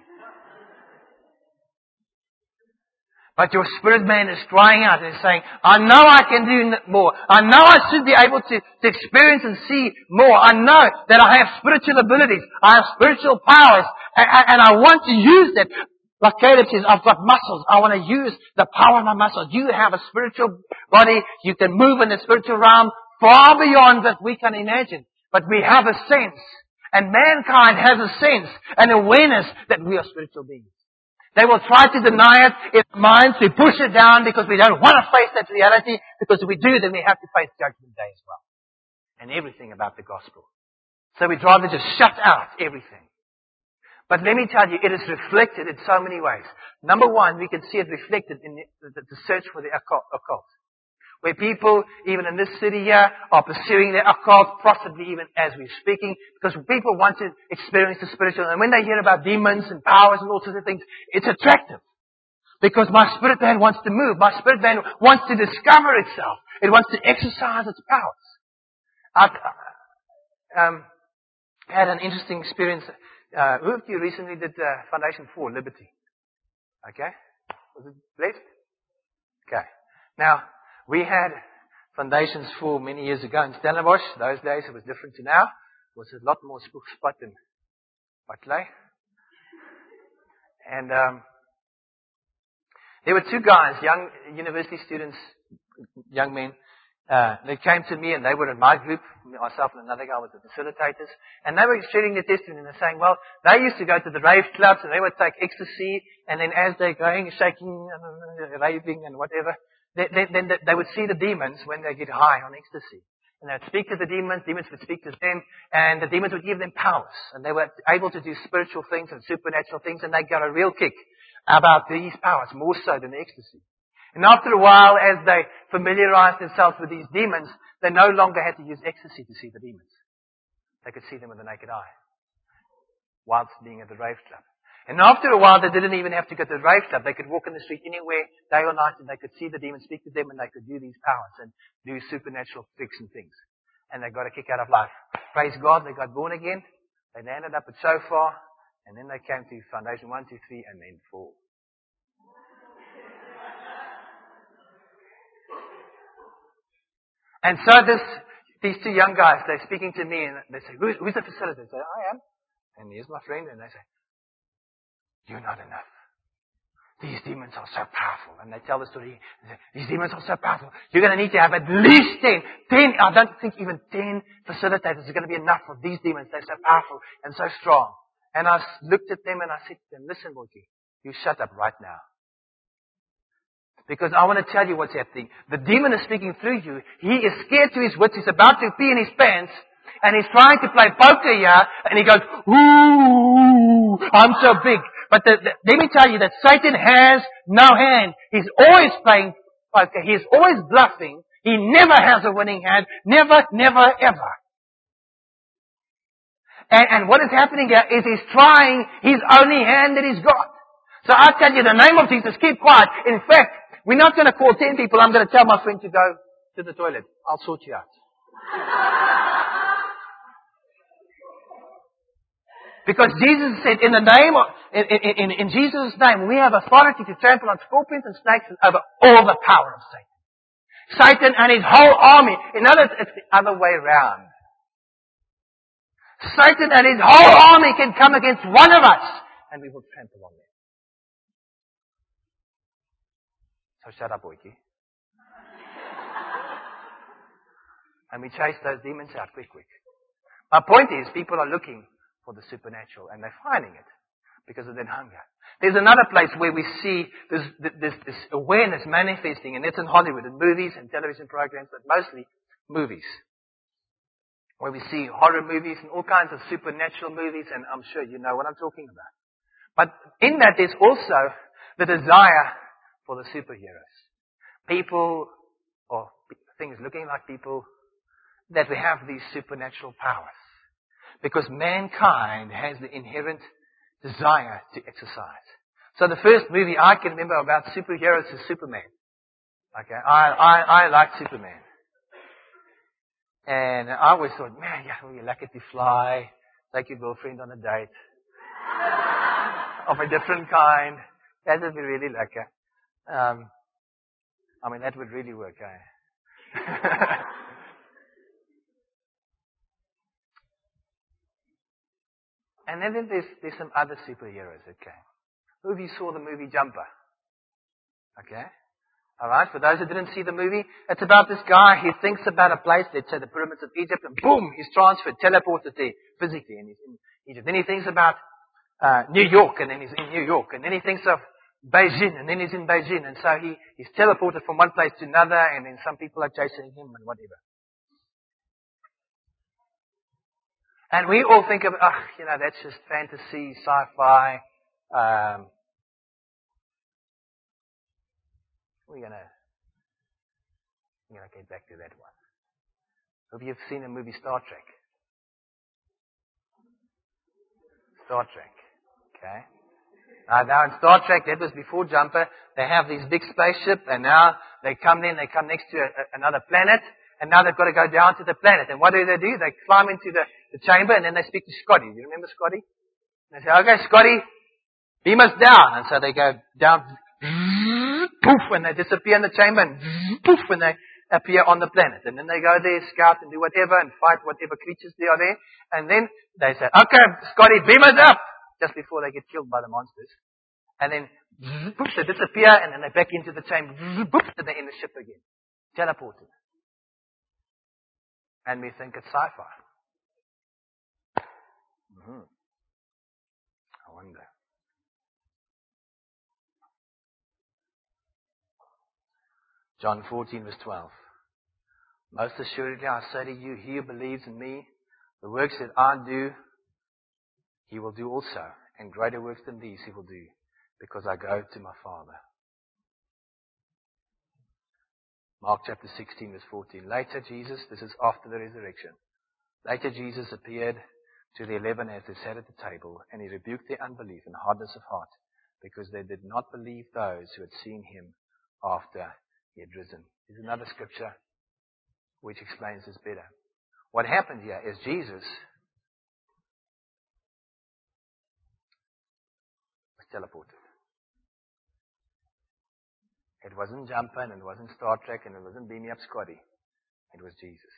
Speaker 1: But your spirit man is crying out and saying, I know I can do more. I know I should be able to experience and see more. I know that I have spiritual abilities. I have spiritual powers. And I want to use that. Like Caleb says, I've got muscles. I want to use the power of my muscles. You have a spiritual body. You can move in the spiritual realm far beyond what we can imagine. But we have a sense. And mankind has a sense, an awareness that we are spiritual beings. They will try to deny it in our minds. We push it down because we don't want to face that reality. Because if we do, then we have to face Judgment Day as well. And everything about the gospel. So we'd rather just shut out everything. But let me tell you, it is reflected in so many ways. Number one, we can see it reflected in the search for the occult. Where people, even in this city here, are pursuing the occult, possibly even as we're speaking, because people want to experience the spiritual. And when they hear about demons and powers and all sorts of things, it's attractive. Because my spirit man wants to move. My spirit man wants to discover itself. It wants to exercise its powers. I had an interesting experience. Who of you recently did Foundation for Liberty? Okay? Was it blessed? Okay. Now, we had Foundations for many years ago in Stellenbosch. Those days it was different to now. It was a lot more spot than Barclay. And there were two guys, young university students, young men. They came to me and they were in my group. Myself and another guy were the facilitators. And they were sharing their testimony and they're saying, well, they used to go to the rave clubs and they would take ecstasy. And then as they're going, shaking and raving and whatever, then they would see the demons when they get high on ecstasy. And they'd speak to the demons would speak to them, and the demons would give them powers. And they were able to do spiritual things and supernatural things, and they got a real kick about these powers, more so than the ecstasy. And after a while, as they familiarized themselves with these demons, they no longer had to use ecstasy to see the demons. They could see them with the naked eye, whilst being at the rave club. And after a while, they didn't even have to go to the rave club. They could walk in the street anywhere, day or night, and they could see the demons, speak to them, and they could do these powers and do supernatural tricks and things. And they got a kick out of life. Praise God, they got born again. They landed up at Shofar, and then they came to Foundation 1, 2, 3, and then 4. And so these two young guys, they're speaking to me, and they say, who's the facilitator? I say, I am. And here's my friend, and they say, you're not enough. These demons are so powerful. And they tell the story, these demons are so powerful. You're going to need to have at least 10. I don't think even 10 facilitators are going to be enough for these demons. They're so powerful and so strong. And I looked at them and I said to them, listen, Boykie, you shut up right now. Because I want to tell you what's happening. The demon is speaking through you. He is scared to his wits. He's about to pee in his pants. And he's trying to play poker here. And he goes, ooh, I'm so big. But let me tell you that Satan has no hand. He's always playing poker. He's always bluffing. He never has a winning hand. Never, never, ever. And what is happening here is he's trying his only hand that he's got. So I tell you, in the name of Jesus, keep quiet. In fact, we're not going to call 10 people. I'm going to tell my friend to go to the toilet. I'll sort you out. Because Jesus said, in Jesus' name, we have authority to trample on scorpions and snakes and over all the power of Satan. Satan and his whole army. In other words, it's the other way around. Satan and his whole army can come against one of us, and we will trample on them. So shut up, Boykie. And we chase those demons out quick. My point is, people are looking for the supernatural, and they're finding it because of their hunger. There's another place where we see this awareness manifesting, and it's in Hollywood, in movies and television programs, but mostly movies. Where we see horror movies and all kinds of supernatural movies, and I'm sure you know what I'm talking about. But in that, there's also the desire for the superheroes. People, or things looking like people, that we have these supernatural powers. Because mankind has the inherent desire to exercise. So the first movie I can remember about superheroes is Superman. Okay, I like Superman. And I always thought, man, you're lucky to fly, take your girlfriend on a date. Of a different kind. That would be really lucky. That would really work, eh? And then there's some other superheroes, okay? Who of you saw the movie Jumper? Okay? Alright, for those who didn't see the movie, it's about this guy, he thinks about a place, let's say the pyramids of Egypt, and boom, he's transferred, teleported there, physically, and he's in Egypt. Then he thinks about New York, and then he's in New York, and then he thinks of Beijing, and then he's in Beijing, and so he's teleported from one place to another, and then some people are chasing him, and whatever. And we all think of, that's just fantasy, sci-fi. We're gonna get back to that one. Have you seen the movie Star Trek? Star Trek. Okay. Now in Star Trek, that was before Jumper. They have these big spaceship, and now they come next to another planet, and now they've got to go down to the planet. And what do? They climb into the chamber, and then they speak to Scotty. Do you remember Scotty? And they say, okay, Scotty, beam us down. And so they go down, poof, and they disappear in the chamber, and poof, and they appear on the planet. And then they go there, scout, and do whatever, and fight whatever creatures there are there. And then they say, okay, Scotty, beam us up, just before they get killed by the monsters. And then, poof, they disappear, and then they're back into the chamber, poof, and they're in the ship again. Teleported. And we think it's sci-fi. I wonder. John 14 verse 12. Most assuredly I say to you, he who believes in me, the works that I do, he will do also. And greater works than these he will do, because I go to my Father. Mark chapter 16 verse 14. Later Jesus, this is after the resurrection. Later Jesus appeared to the 11 as they sat at the table, and he rebuked their unbelief and hardness of heart, because they did not believe those who had seen him after he had risen. There's another scripture which explains this better. What happened here is Jesus was teleported. It wasn't jumping, and it wasn't Star Trek, and it wasn't Beam Me Up Scotty. It was Jesus.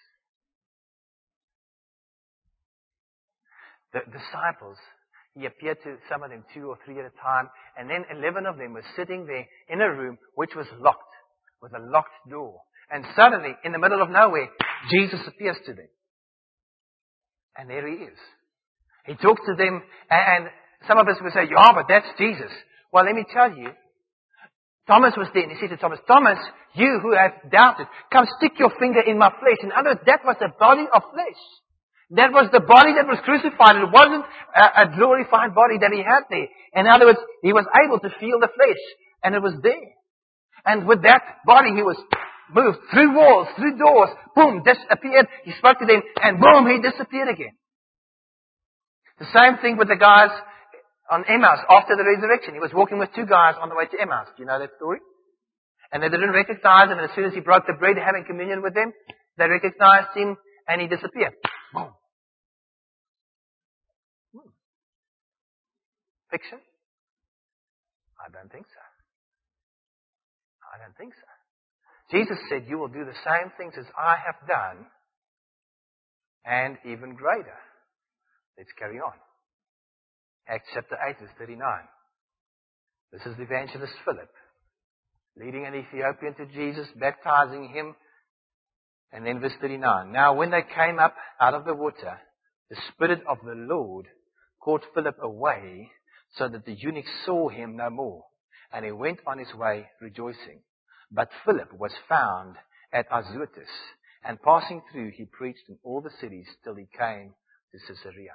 Speaker 1: The disciples, he appeared to some of them 2 or 3 at a time, and then 11 of them were sitting there in a room which was locked, with a locked door. And suddenly, in the middle of nowhere, Jesus appears to them. And there he is. He talks to them, and some of us will say, yeah, but that's Jesus. Well, let me tell you, Thomas was there, and he said to Thomas, Thomas, you who have doubted, come stick your finger in my flesh. In other words, that was the body of flesh. That was the body that was crucified. It wasn't a glorified body that he had there. In other words, he was able to feel the flesh, and it was there. And with that body, he was moved through walls, through doors, boom, disappeared. He spoke to them, and boom, he disappeared again. The same thing with the guys on Emmaus after the resurrection. He was walking with 2 guys on the way to Emmaus. Do you know that story? And they didn't recognize him, and as soon as he broke the bread, having communion with them, they recognized him, and he disappeared. Boom. Fiction? I don't think so. I don't think so. Jesus said, you will do the same things as I have done, and even greater. Let's carry on. Acts chapter 8 verse 39. This is the evangelist Philip, leading an Ethiopian to Jesus, baptizing him. And then verse 39. Now when they came up out of the water, the Spirit of the Lord caught Philip away, so that the eunuch saw him no more. And he went on his way rejoicing. But Philip was found at Azotus, and passing through, he preached in all the cities till he came to Caesarea.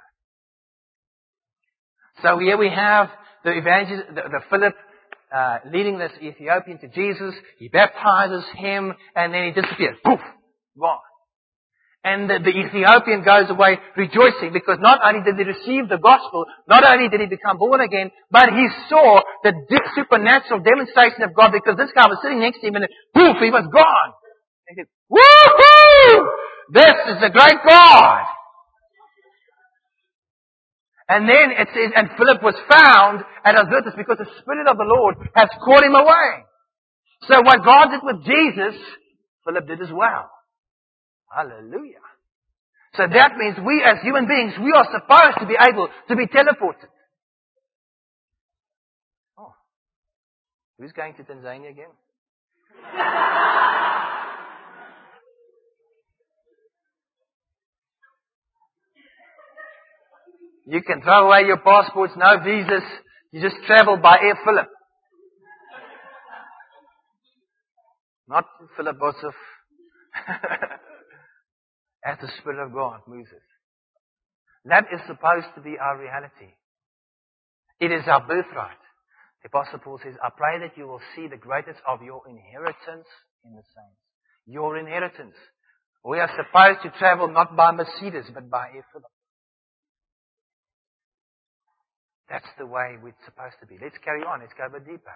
Speaker 1: So here we have the evangelist, the Philip, leading this Ethiopian to Jesus. He baptizes him, and then he disappears. Poof! Gone. And the Ethiopian goes away rejoicing, because not only did he receive the gospel, not only did he become born again, but he saw the supernatural demonstration of God, because this guy was sitting next to him and poof, he was gone. He said, woohoo! This is a great God. And then it says, and Philip was found at Azotus, because the Spirit of the Lord has caught him away. So what God did with Jesus, Philip did as well. Hallelujah. So that means we as human beings, we are supposed to be able to be teleported. Oh. Who's going to Tanzania again? You can throw away your passports, no visas. You just travel by Air Philip. Not Philip Bosov. As the Spirit of God moves us. That is supposed to be our reality. It is our birthright. The Apostle Paul says, I pray that you will see the greatness of your inheritance in the saints. Your inheritance. We are supposed to travel not by Mercedes, but by Air Philip. That's the way we're supposed to be. Let's carry on. Let's go a bit deeper.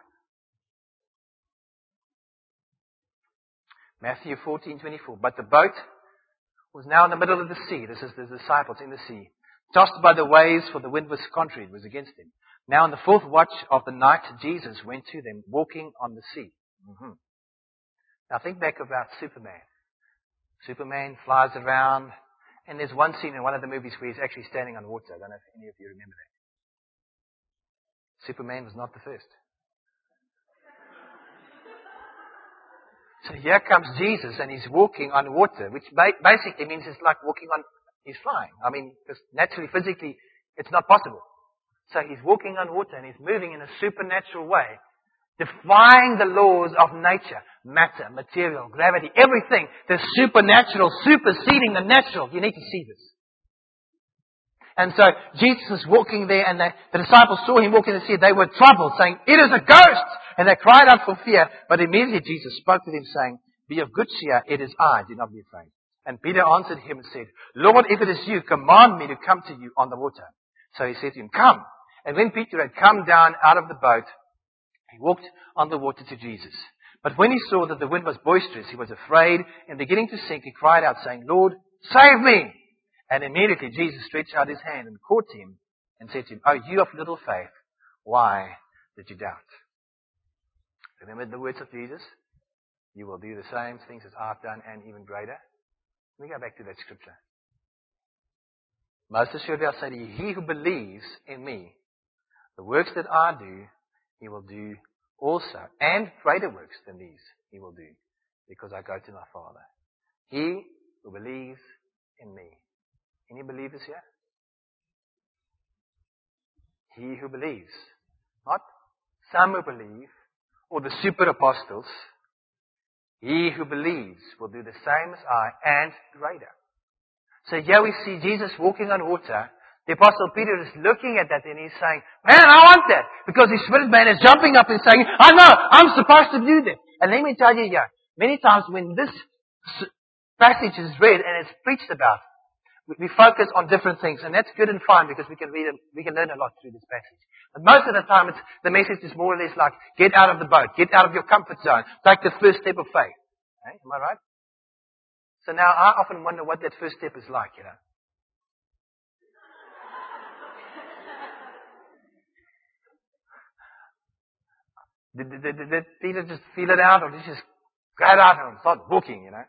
Speaker 1: Matthew 14:24. But the boat was now in the middle of the sea. This is the disciples in the sea. Tossed by the waves, for the wind was contrary. It was against them. Now in the 4th watch of the night, Jesus went to them, walking on the sea. Now think back about Superman. Superman flies around, and there's one scene in one of the movies where he's actually standing on water. I don't know if any of you remember that. Superman was not the first. So here comes Jesus, and he's walking on water, which basically means it's like walking on, he's flying. I mean, because naturally, physically, it's not possible. So he's walking on water, and he's moving in a supernatural way, defying the laws of nature, matter, material, gravity, everything. The supernatural superseding the natural. You need to see this. And so Jesus was walking there, and the disciples saw him walking in the sea. They were troubled, saying, "It is a ghost!" And they cried out for fear. But immediately Jesus spoke to them, saying, be of good cheer, it is I, do not be afraid. And Peter answered him and said, Lord, if it is you, command me to come to you on the water. So he said to him, come. And when Peter had come down out of the boat, he walked on the water to Jesus. But when he saw that the wind was boisterous, he was afraid, and beginning to sink, he cried out, saying, Lord, save me! And immediately Jesus stretched out his hand and caught him and said to him, Oh, you of little faith, why did you doubt? Remember the words of Jesus? You will do the same things as I've done and even greater. Let me go back to that scripture. Most assuredly I say to you, he who believes in me, the works that I do, he will do also. And greater works than these he will do, because I go to my Father. He who believes in me. Any believers here? He who believes. Not some who believe, or the super apostles. He who believes will do the same as I, and greater. So here we see Jesus walking on water. The Apostle Peter is looking at that and he's saying, man, I want that. Because his spirit man is jumping up and saying, I know, I'm supposed to do that. And let me tell you here, many times when this passage is read and it's preached about, we focus on different things. And that's good and fine because we can read it, we can learn a lot through this passage. But most of the time the message is more or less like, get out of the boat, get out of your comfort zone, take the first step of faith. Okay? Am I right? So now I often wonder what that first step is like, you know. Did Peter just feel it out, or did he just grab out and start walking, you know?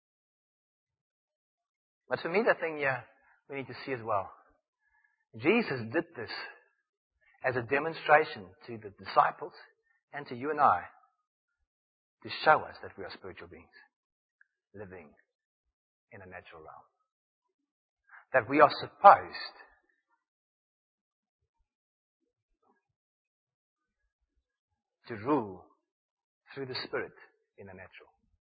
Speaker 1: But for me, the thing we need to see as well. Jesus did this as a demonstration to the disciples and to you and I to show us that we are spiritual beings living in a natural realm. That we are supposed to rule through the Spirit in the natural.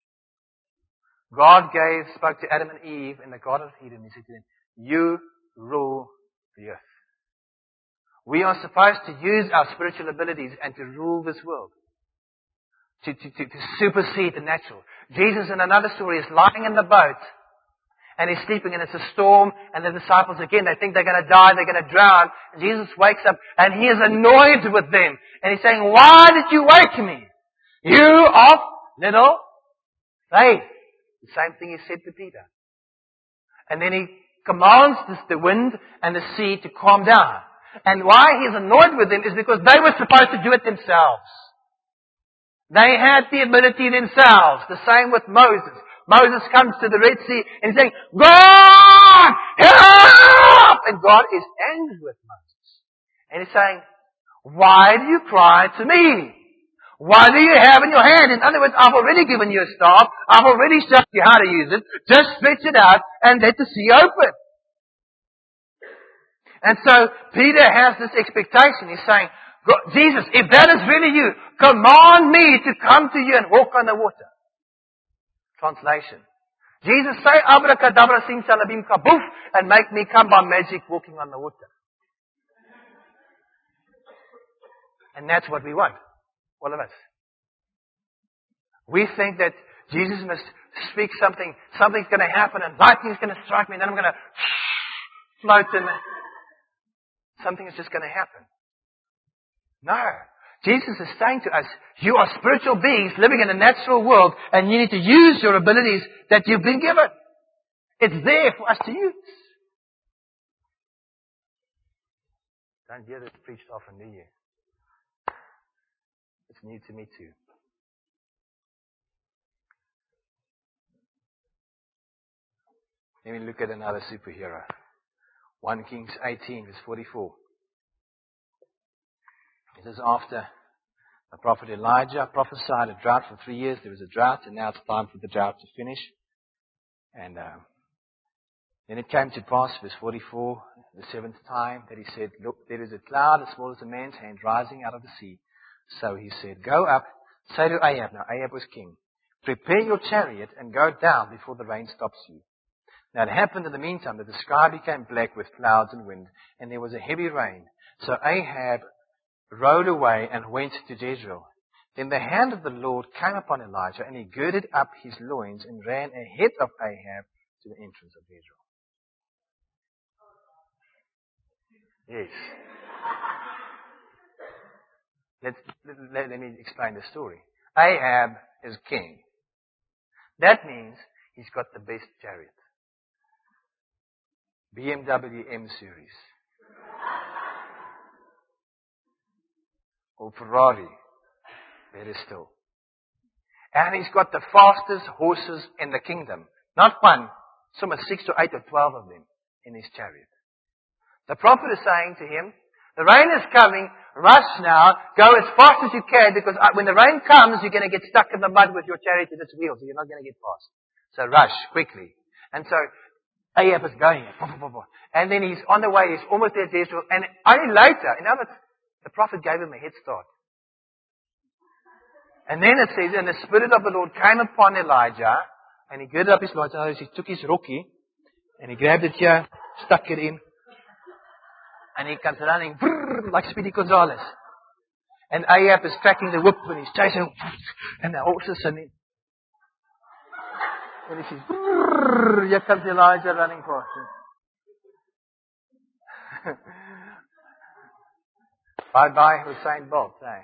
Speaker 1: God spoke to Adam and Eve in the Garden of Eden. He said to them, you rule the earth. We are supposed to use our spiritual abilities and to rule this world. To supersede the natural. Jesus in another story is lying in the boat and he's sleeping and it's a storm and the disciples again, they think they're going to die, they're going to drown. And Jesus wakes up and he is annoyed with them. And he's saying, why did you wake me? You of little faith. The same thing he said to Peter. And then he commands the wind and the sea to calm down. And why he's annoyed with them is because they were supposed to do it themselves. They had the ability themselves. The same with Moses. Moses comes to the Red Sea and he's saying, God, help! And God is angry with Moses. And he's saying, why do you cry to me? What do you have in your hand? In other words, I've already given you a staff. I've already shown you how to use it. Just stretch it out and let the sea open. And so Peter has this expectation. He's saying, Jesus, if that is really you, command me to come to you and walk on the water. Translation. Jesus, say abracadabra simsalabim kaboof and make me come by magic walking on the water. And that's what we want. All of us. We think that Jesus must speak something, something's going to happen and lightning's going to strike me and then I'm going to float and something is just going to happen. No. Jesus is saying to us, you are spiritual beings living in a natural world and you need to use your abilities that you've been given. It's there for us to use. Don't hear this preached often, do you? It's new to me too. Let me look at another superhero. 1 Kings 18 verse 44. This is after the prophet Elijah prophesied a drought for 3 years. There was a drought and now it's time for the drought to finish. And then it came to pass, verse 44, the 7th time that he said, look, there is a cloud as small as a man's hand rising out of the sea. So he said, go up, say to Ahab, now Ahab was king, prepare your chariot and go down before the rain stops you. Now it happened in the meantime that the sky became black with clouds and wind, and there was a heavy rain. So Ahab rode away and went to Jezreel. Then the hand of the Lord came upon Elijah, and he girded up his loins and ran ahead of Ahab to the entrance of Israel. Yes. Let me explain the story. Ahab is king. That means he's got the best chariot. BMW M series. Or Ferrari. Better still. And he's got the fastest horses in the kingdom. Not one, some 6 to 8 or 12 of them in his chariot. The prophet is saying to him, the rain is coming, rush now, go as fast as you can, because when the rain comes, you're going to get stuck in the mud with your chariot with its wheels, and you're not going to get fast. So rush, quickly. And so, Ahab is going, and then he's on the way, he's almost there at Israel, and only later, in other words, the prophet gave him a head start. And then it says, and the Spirit of the Lord came upon Elijah, and he girded up his loins, and he took his rocky, and he grabbed it here, stuck it in, and he comes running, like Speedy Gonzales. And Ahab is cracking the whip, and he's chasing, and the horses, and he says, here comes Elijah running past him. Bye-bye, Usain Bolt, eh?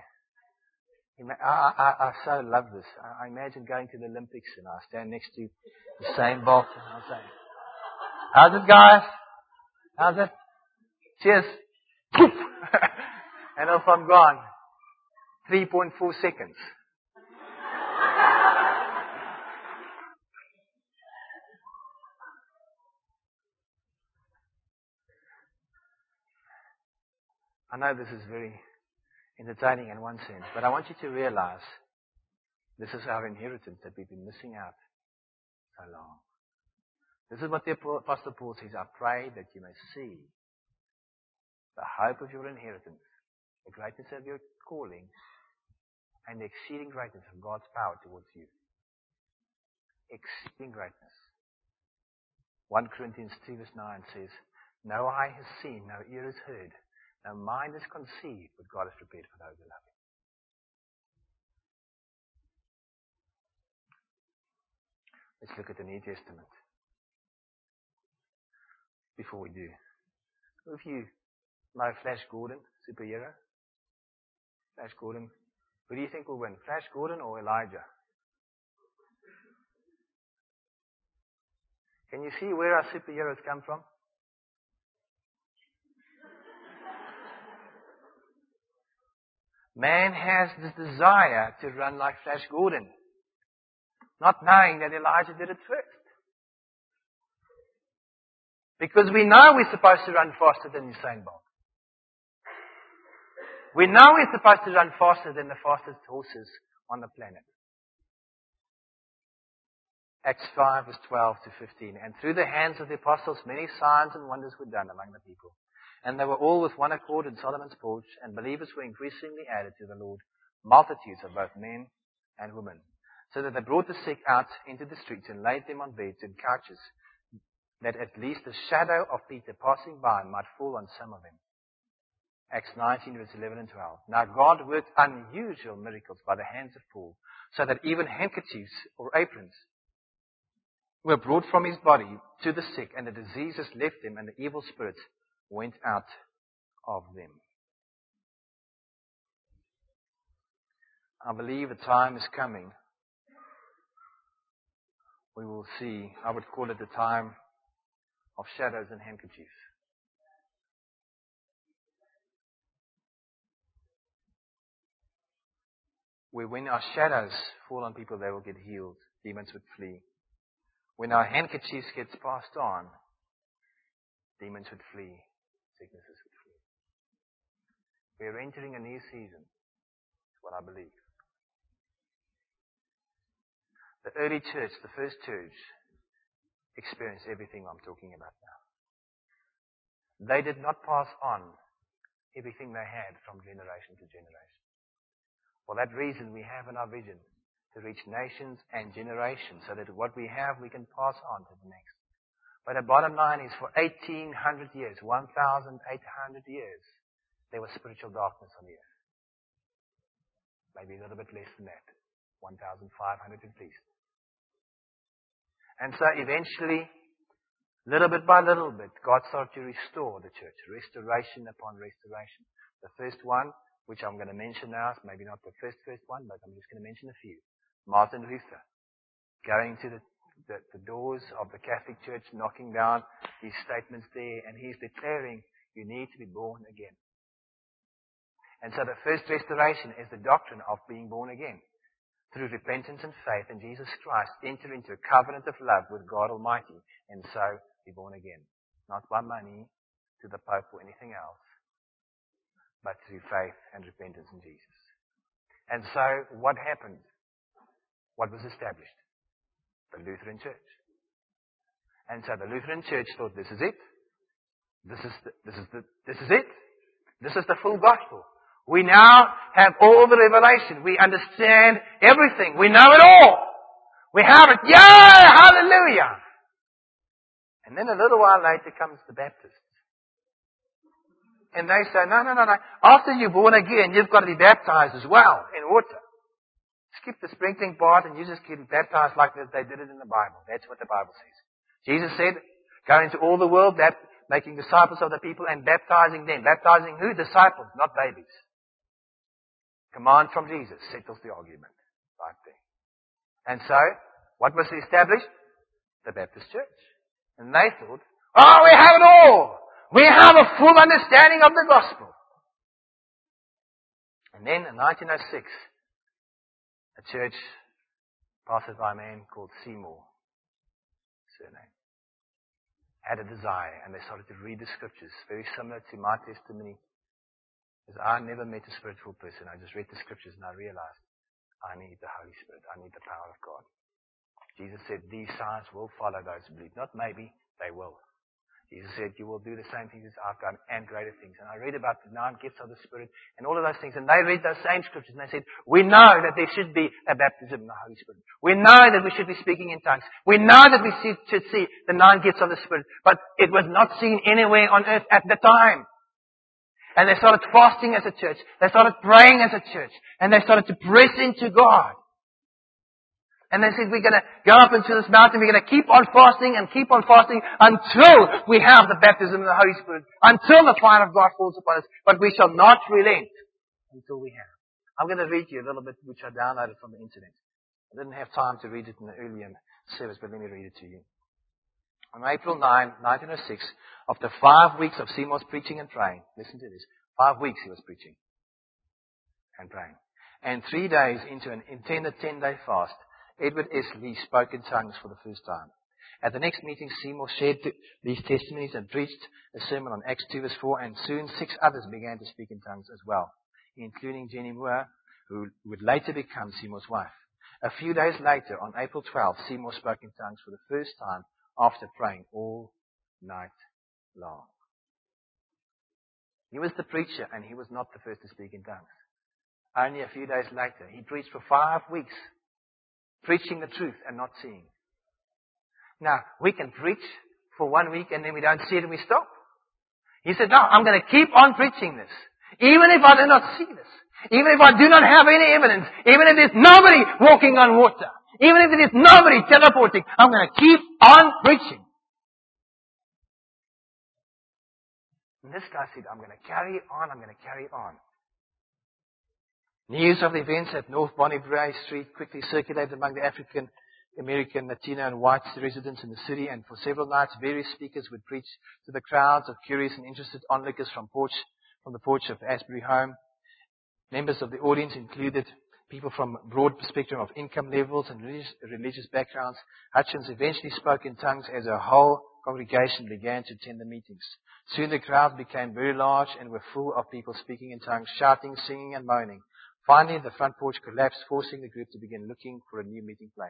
Speaker 1: I so love this. I imagine going to the Olympics and I stand next to Usain Bolt and I'll say, how's it, guys? How's it? Cheers. And off I'm gone. 3.4 seconds. I know this is very entertaining in one sense, but I want you to realize this is our inheritance that we've been missing out so long. This is what the Apostle Paul says, I pray that you may see the hope of your inheritance, the greatness of your calling, and the exceeding greatness of God's power towards you. Exceeding greatness. 1 Corinthians 2 verse 9 says, no eye has seen, no ear has heard, no mind has conceived what God has prepared for those who love Him. Let's look at the New Testament. Before we do, who of you know Flash Gordon, superhero? Flash Gordon. Who do you think will win, Flash Gordon or Elijah? Can you see where our superheroes come from? Man has this desire to run like Flash Gordon, not knowing that Elijah did it first. Because we know we're supposed to run faster than Usain Bolt. We know we're supposed to run faster than the fastest horses on the planet. Acts 5 verse 12 to 15. And through the hands of the apostles many signs and wonders were done among the people. And they were all with one accord in Solomon's porch, and believers were increasingly added to the Lord, multitudes of both men and women. So that they brought the sick out into the streets and laid them on beds and couches, that at least the shadow of Peter passing by might fall on some of them. Acts 19 verse 11 and 12. Now God worked unusual miracles by the hands of Paul, so that even handkerchiefs or aprons were brought from his body to the sick, and the diseases left them, and the evil spirits went out of them. I believe a time is coming. We will see, I would call it the time of shadows and handkerchiefs. Where when our shadows fall on people, they will get healed. Demons would flee. When our handkerchiefs gets passed on, demons would flee. Sicknesses would flee. We are entering a new season. That's what I believe. The early church, the first church, experienced everything I'm talking about now. They did not pass on everything they had from generation to generation. For that reason, we have in our vision to reach nations and generations, so that what we have, we can pass on to the next. But the bottom line is, for 1,800 years, 1,800 years, there was spiritual darkness on the earth. Maybe a little bit less than that. 1,500 at least. And so eventually, little bit by little bit, God started to restore the church. Restoration upon restoration. The first one, which I'm going to mention now, is maybe not the first one, but I'm just going to mention a few. Martin Luther, going to the doors of the Catholic Church, knocking down his statements there, and he's declaring, you need to be born again. And so the first restoration is the doctrine of being born again. Through repentance and faith in Jesus Christ, enter into a covenant of love with God Almighty, and so be born again. Not by money, to the Pope or anything else, but through faith and repentance in Jesus. And so, what happened? What was established? The Lutheran Church. And so the Lutheran Church thought, this is it. This is it. This is the full gospel. We now have all the revelation. We understand everything. We know it all. We have it. Yay! Hallelujah! And then a little while later comes the Baptists. And they say, no. After you're born again, you've got to be baptized as well in water. Skip the sprinkling part and you just get baptized like they did it in the Bible. That's what the Bible says. Jesus said, go into all the world, making disciples of the people and baptizing them. Baptizing who? Disciples, not babies. Command from Jesus settles the argument right there. And so, what was established? The Baptist Church. And they thought, oh, we have it all. We have a full understanding of the gospel. And then in 1906, a church pastored by a man called Seymour, surname, had a desire, and they started to read the scriptures, very similar to my testimony. Because I never met a spiritual person. I just read the scriptures and I realized I need the Holy Spirit. I need the power of God. Jesus said, these signs will follow those who believe. Not maybe, they will. Jesus said, you will do the same things as I've done and greater things. And I read about the 9 gifts of the Spirit and all of those things. And they read those same scriptures and they said, we know that there should be a baptism in the Holy Spirit. We know that we should be speaking in tongues. We know that we should see the 9 gifts of the Spirit. But it was not seen anywhere on earth at the time. And they started fasting as a church. They started praying as a church. And they started to press into God. And they said, we're going to go up into this mountain. We're going to keep on fasting and keep on fasting until we have the baptism of the Holy Spirit. Until the fire of God falls upon us. But we shall not relent until we have. I'm going to read you a little bit, which I downloaded from the internet. I didn't have time to read it in the earlier service, but let me read it to you. On April 9, 1906, after 5 weeks of Seymour's preaching and praying, listen to this, 5 weeks he was preaching and praying, and 3 days into an intended 10-day fast, Edward S. Lee spoke in tongues for the first time. At the next meeting, Seymour shared these testimonies and preached a sermon on Acts 2 verse 4, and soon 6 others began to speak in tongues as well, including Jenny Moore, who would later become Seymour's wife. A few days later, on April 12, Seymour spoke in tongues for the first time after praying all night long. He was the preacher, and he was not the first to speak in tongues. Only a few days later, he preached for 5 weeks, preaching the truth and not seeing. Now, we can preach for 1 week and then we don't see it and we stop. He said, no, I'm going to keep on preaching this. Even if I do not see this. Even if I do not have any evidence. Even if there's nobody walking on water. Even if there's nobody teleporting. I'm going to keep on preaching. And this guy said, I'm going to carry on. I'm going to carry on. News of the events at North Bonnie Brae Street quickly circulated among the African American, Latino, and white residents in the city, and for several nights, various speakers would preach to the crowds of curious and interested onlookers from the porch of Asbury home. Members of the audience included people from a broad spectrum of income levels and religious backgrounds. Hutchins eventually spoke in tongues as a whole congregation began to attend the meetings. Soon the crowd became very large and were full of people speaking in tongues, shouting, singing, and moaning. Finally, the front porch collapsed, forcing the group to begin looking for a new meeting place.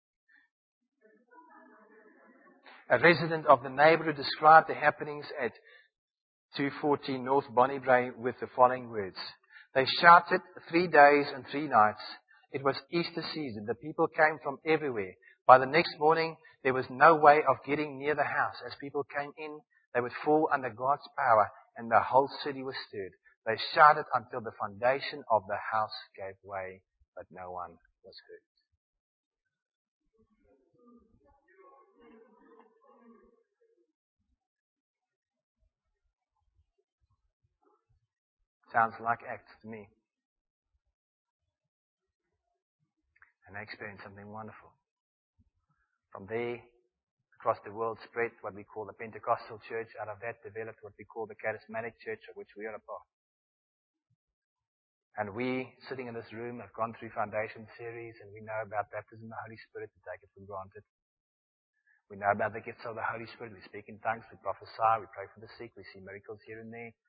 Speaker 1: A resident of the neighborhood described the happenings at 214 North Bonnie Brae with the following words. They shouted 3 days and 3 nights. It was Easter season. The people came from everywhere. By the next morning, there was no way of getting near the house. As people came in, they would fall under God's power, and the whole city was stirred. They shouted until the foundation of the house gave way, but no one was hurt. Sounds like Acts to me. And they experienced something wonderful. From there, across the world spread what we call the Pentecostal church. Out of that developed what we call the Charismatic church, of which we are a part. And we, sitting in this room, have gone through Foundation series, and we know about baptism in the Holy Spirit. We take it for granted. We know about the gifts of the Holy Spirit. We speak in tongues, we prophesy, we pray for the sick, we see miracles here and there.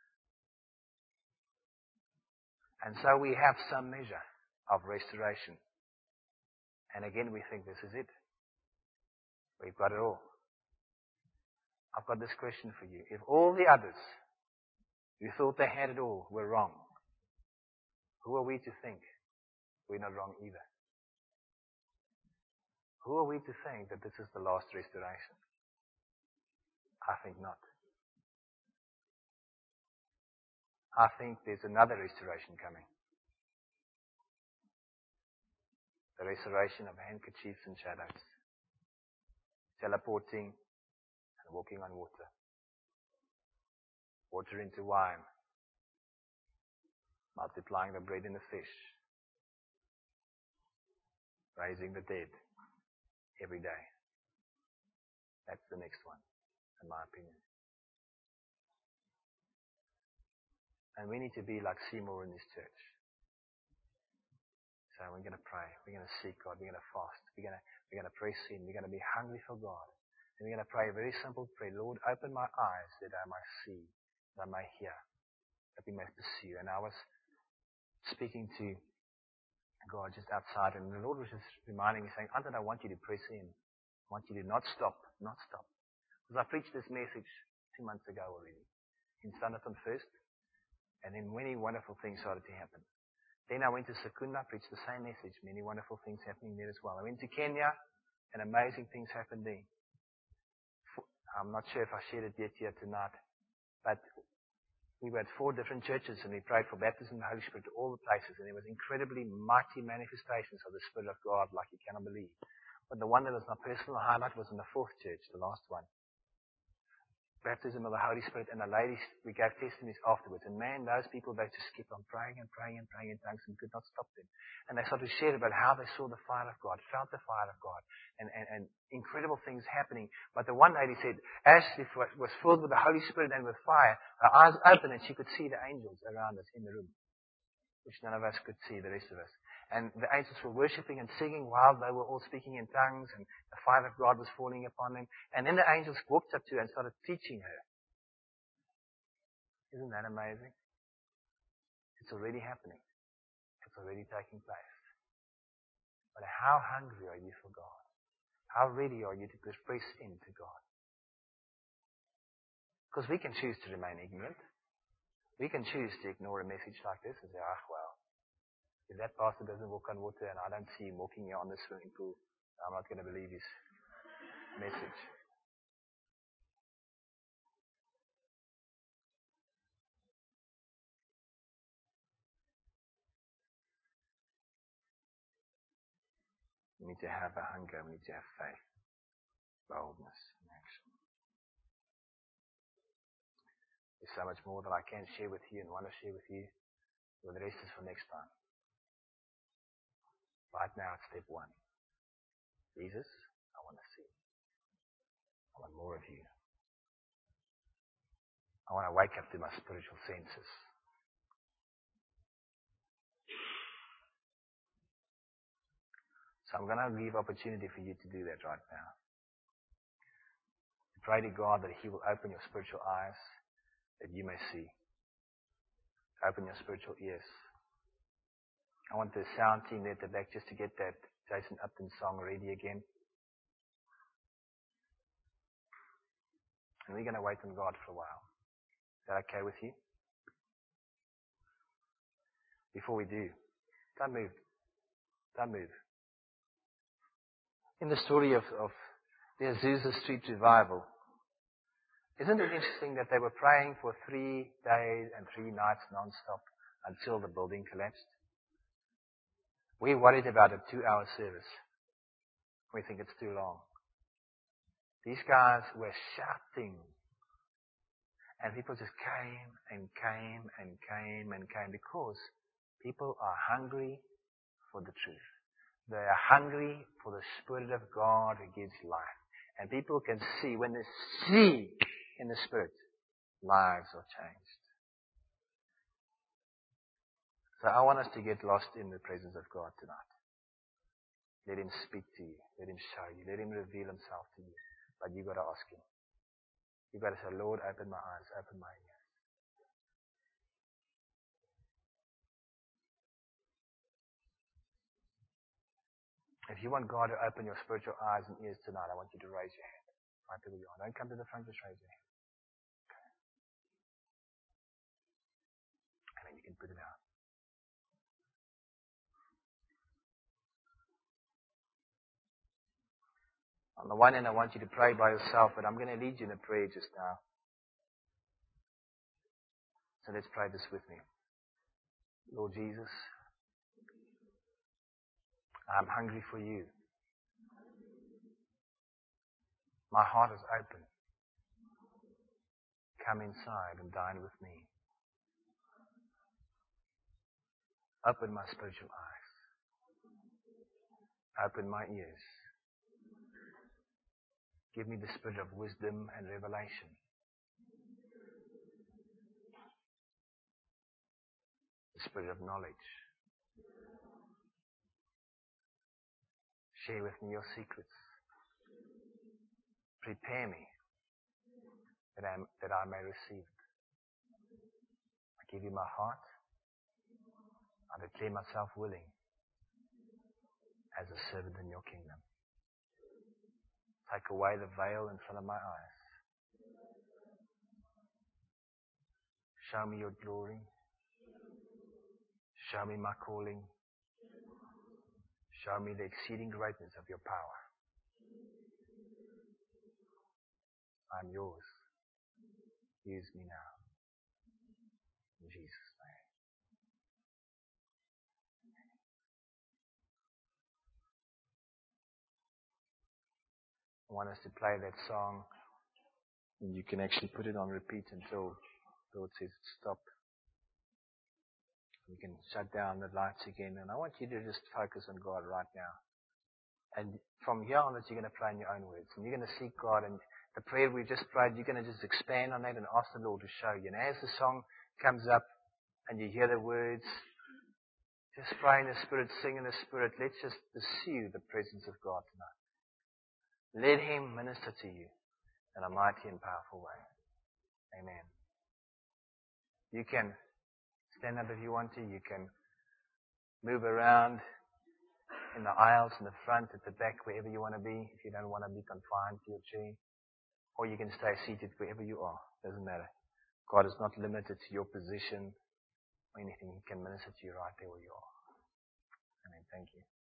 Speaker 1: And so we have some measure of restoration. And again, we think this is it. We've got it all. I've got this question for you. If all the others who thought they had it all were wrong, who are we to think we're not wrong either? Who are we to think that this is the last restoration? I think not. I think there's another restoration coming. The restoration of handkerchiefs and shadows. Teleporting and walking on water. Water into wine. Multiplying the bread and the fish. Raising the dead every day. That's the next one, in my opinion. And we need to be like Seymour in this church. So we're going to pray. We're going to seek God. We're going to fast. We're going to press in. We're going to be hungry for God. And we're going to pray a very simple prayer. Lord, open my eyes that I might see, that I might hear, that we may pursue. And I was speaking to God just outside, and the Lord was just reminding me, saying, Anton, I want you to press in. I want you to not stop. Because I preached this message 2 months ago already. In Standerton first. And then many wonderful things started to happen. Then I went to Secunda, preached the same message. Many wonderful things happening there as well. I went to Kenya, and amazing things happened there. I'm not sure if I shared it yet here tonight, but we were at 4 different churches, and we prayed for baptism in the Holy Spirit to all the places, and there was incredibly mighty manifestations of the Spirit of God like you cannot believe. But the one that was my personal highlight was in the 4th church, the last one. Baptism of the Holy Spirit, and the ladies, we gave testimonies afterwards. And man, those people, they just kept on praying in tongues and could not stop them. And they started to share about how they saw the fire of God, felt the fire of God, and incredible things happening. But the one lady said, as she was filled with the Holy Spirit and with fire, her eyes opened and she could see the angels around us in the room, which none of us could see, the rest of us. And the angels were worshipping and singing while they were all speaking in tongues, and the fire of God was falling upon them. And then the angels walked up to her and started teaching her. Isn't that amazing? It's already happening. It's already taking place. But how hungry are you for God? How ready are you to press into God? Because we can choose to remain ignorant. We can choose to ignore a message like this and say, well, if that pastor doesn't walk on water and I don't see him walking here on the swimming pool, I'm not going to believe his message. We need to have a hunger. We need to have faith, boldness, and action. There's so much more that I can share with you and want to share with you. But the rest is for next time. Right now, it's step 1. Jesus, I want to see. I want more of you. I want to wake up to my spiritual senses. So I'm going to leave opportunity for you to do that right now. Pray to God that He will open your spiritual eyes, that you may see. Open your spiritual ears. I want the sound team there at the back just to get that Jason Upton song ready again. And we're going to wait on God for a while. Is that okay with you? Before we do, don't move. Don't move. In the story of the Azusa Street revival, Isn't it interesting that they were praying for 3 days and 3 nights non-stop until the building collapsed? We're worried about a 2-hour service. We think it's too long. These guys were shouting. And people just came and came and came and came because people are hungry for the truth. They are hungry for the Spirit of God who gives life. And people can see, when they see in the Spirit, lives are changed. So I want us to get lost in the presence of God tonight. Let Him speak to you. Let Him show you. Let Him reveal Himself to you. But you've got to ask Him. You've got to say, Lord, open my eyes, open my ears. If you want God to open your spiritual eyes and ears tonight, I want you to raise your hand. Right where you are. Don't come to the front, just raise your hand. Okay. And then you can put it out. On the one hand, I want you to pray by yourself, but I'm going to lead you in a prayer just now. So let's pray this with me. Lord Jesus, I'm hungry for you. My heart is open. Come inside and dine with me. Open my spiritual eyes. Open my ears. Give me the spirit of wisdom and revelation. The spirit of knowledge. Share with me your secrets. Prepare me that I may receive it. I give you my heart. I declare myself willing as a servant in your kingdom. Take away the veil in front of my eyes. Show me your glory. Show me my calling. Show me the exceeding greatness of your power. I'm yours. Use me now. In Jesus' name. I want us to play that song. And you can actually put it on repeat until the Lord says stop. You can shut down the lights again. And I want you to just focus on God right now. And from here on, you're going to pray in your own words. And you're going to seek God. And the prayer we just prayed, you're going to just expand on that and ask the Lord to show you. And as the song comes up and you hear the words, just pray in the Spirit, sing in the Spirit. Let's just pursue the presence of God tonight. Let Him minister to you in a mighty and powerful way. Amen. You can stand up if you want to. You can move around in the aisles, in the front, at the back, wherever you want to be, if you don't want to be confined to your chair. Or you can stay seated wherever you are. Doesn't matter. God is not limited to your position or anything. He can minister to you right there where you are. Amen. Thank you.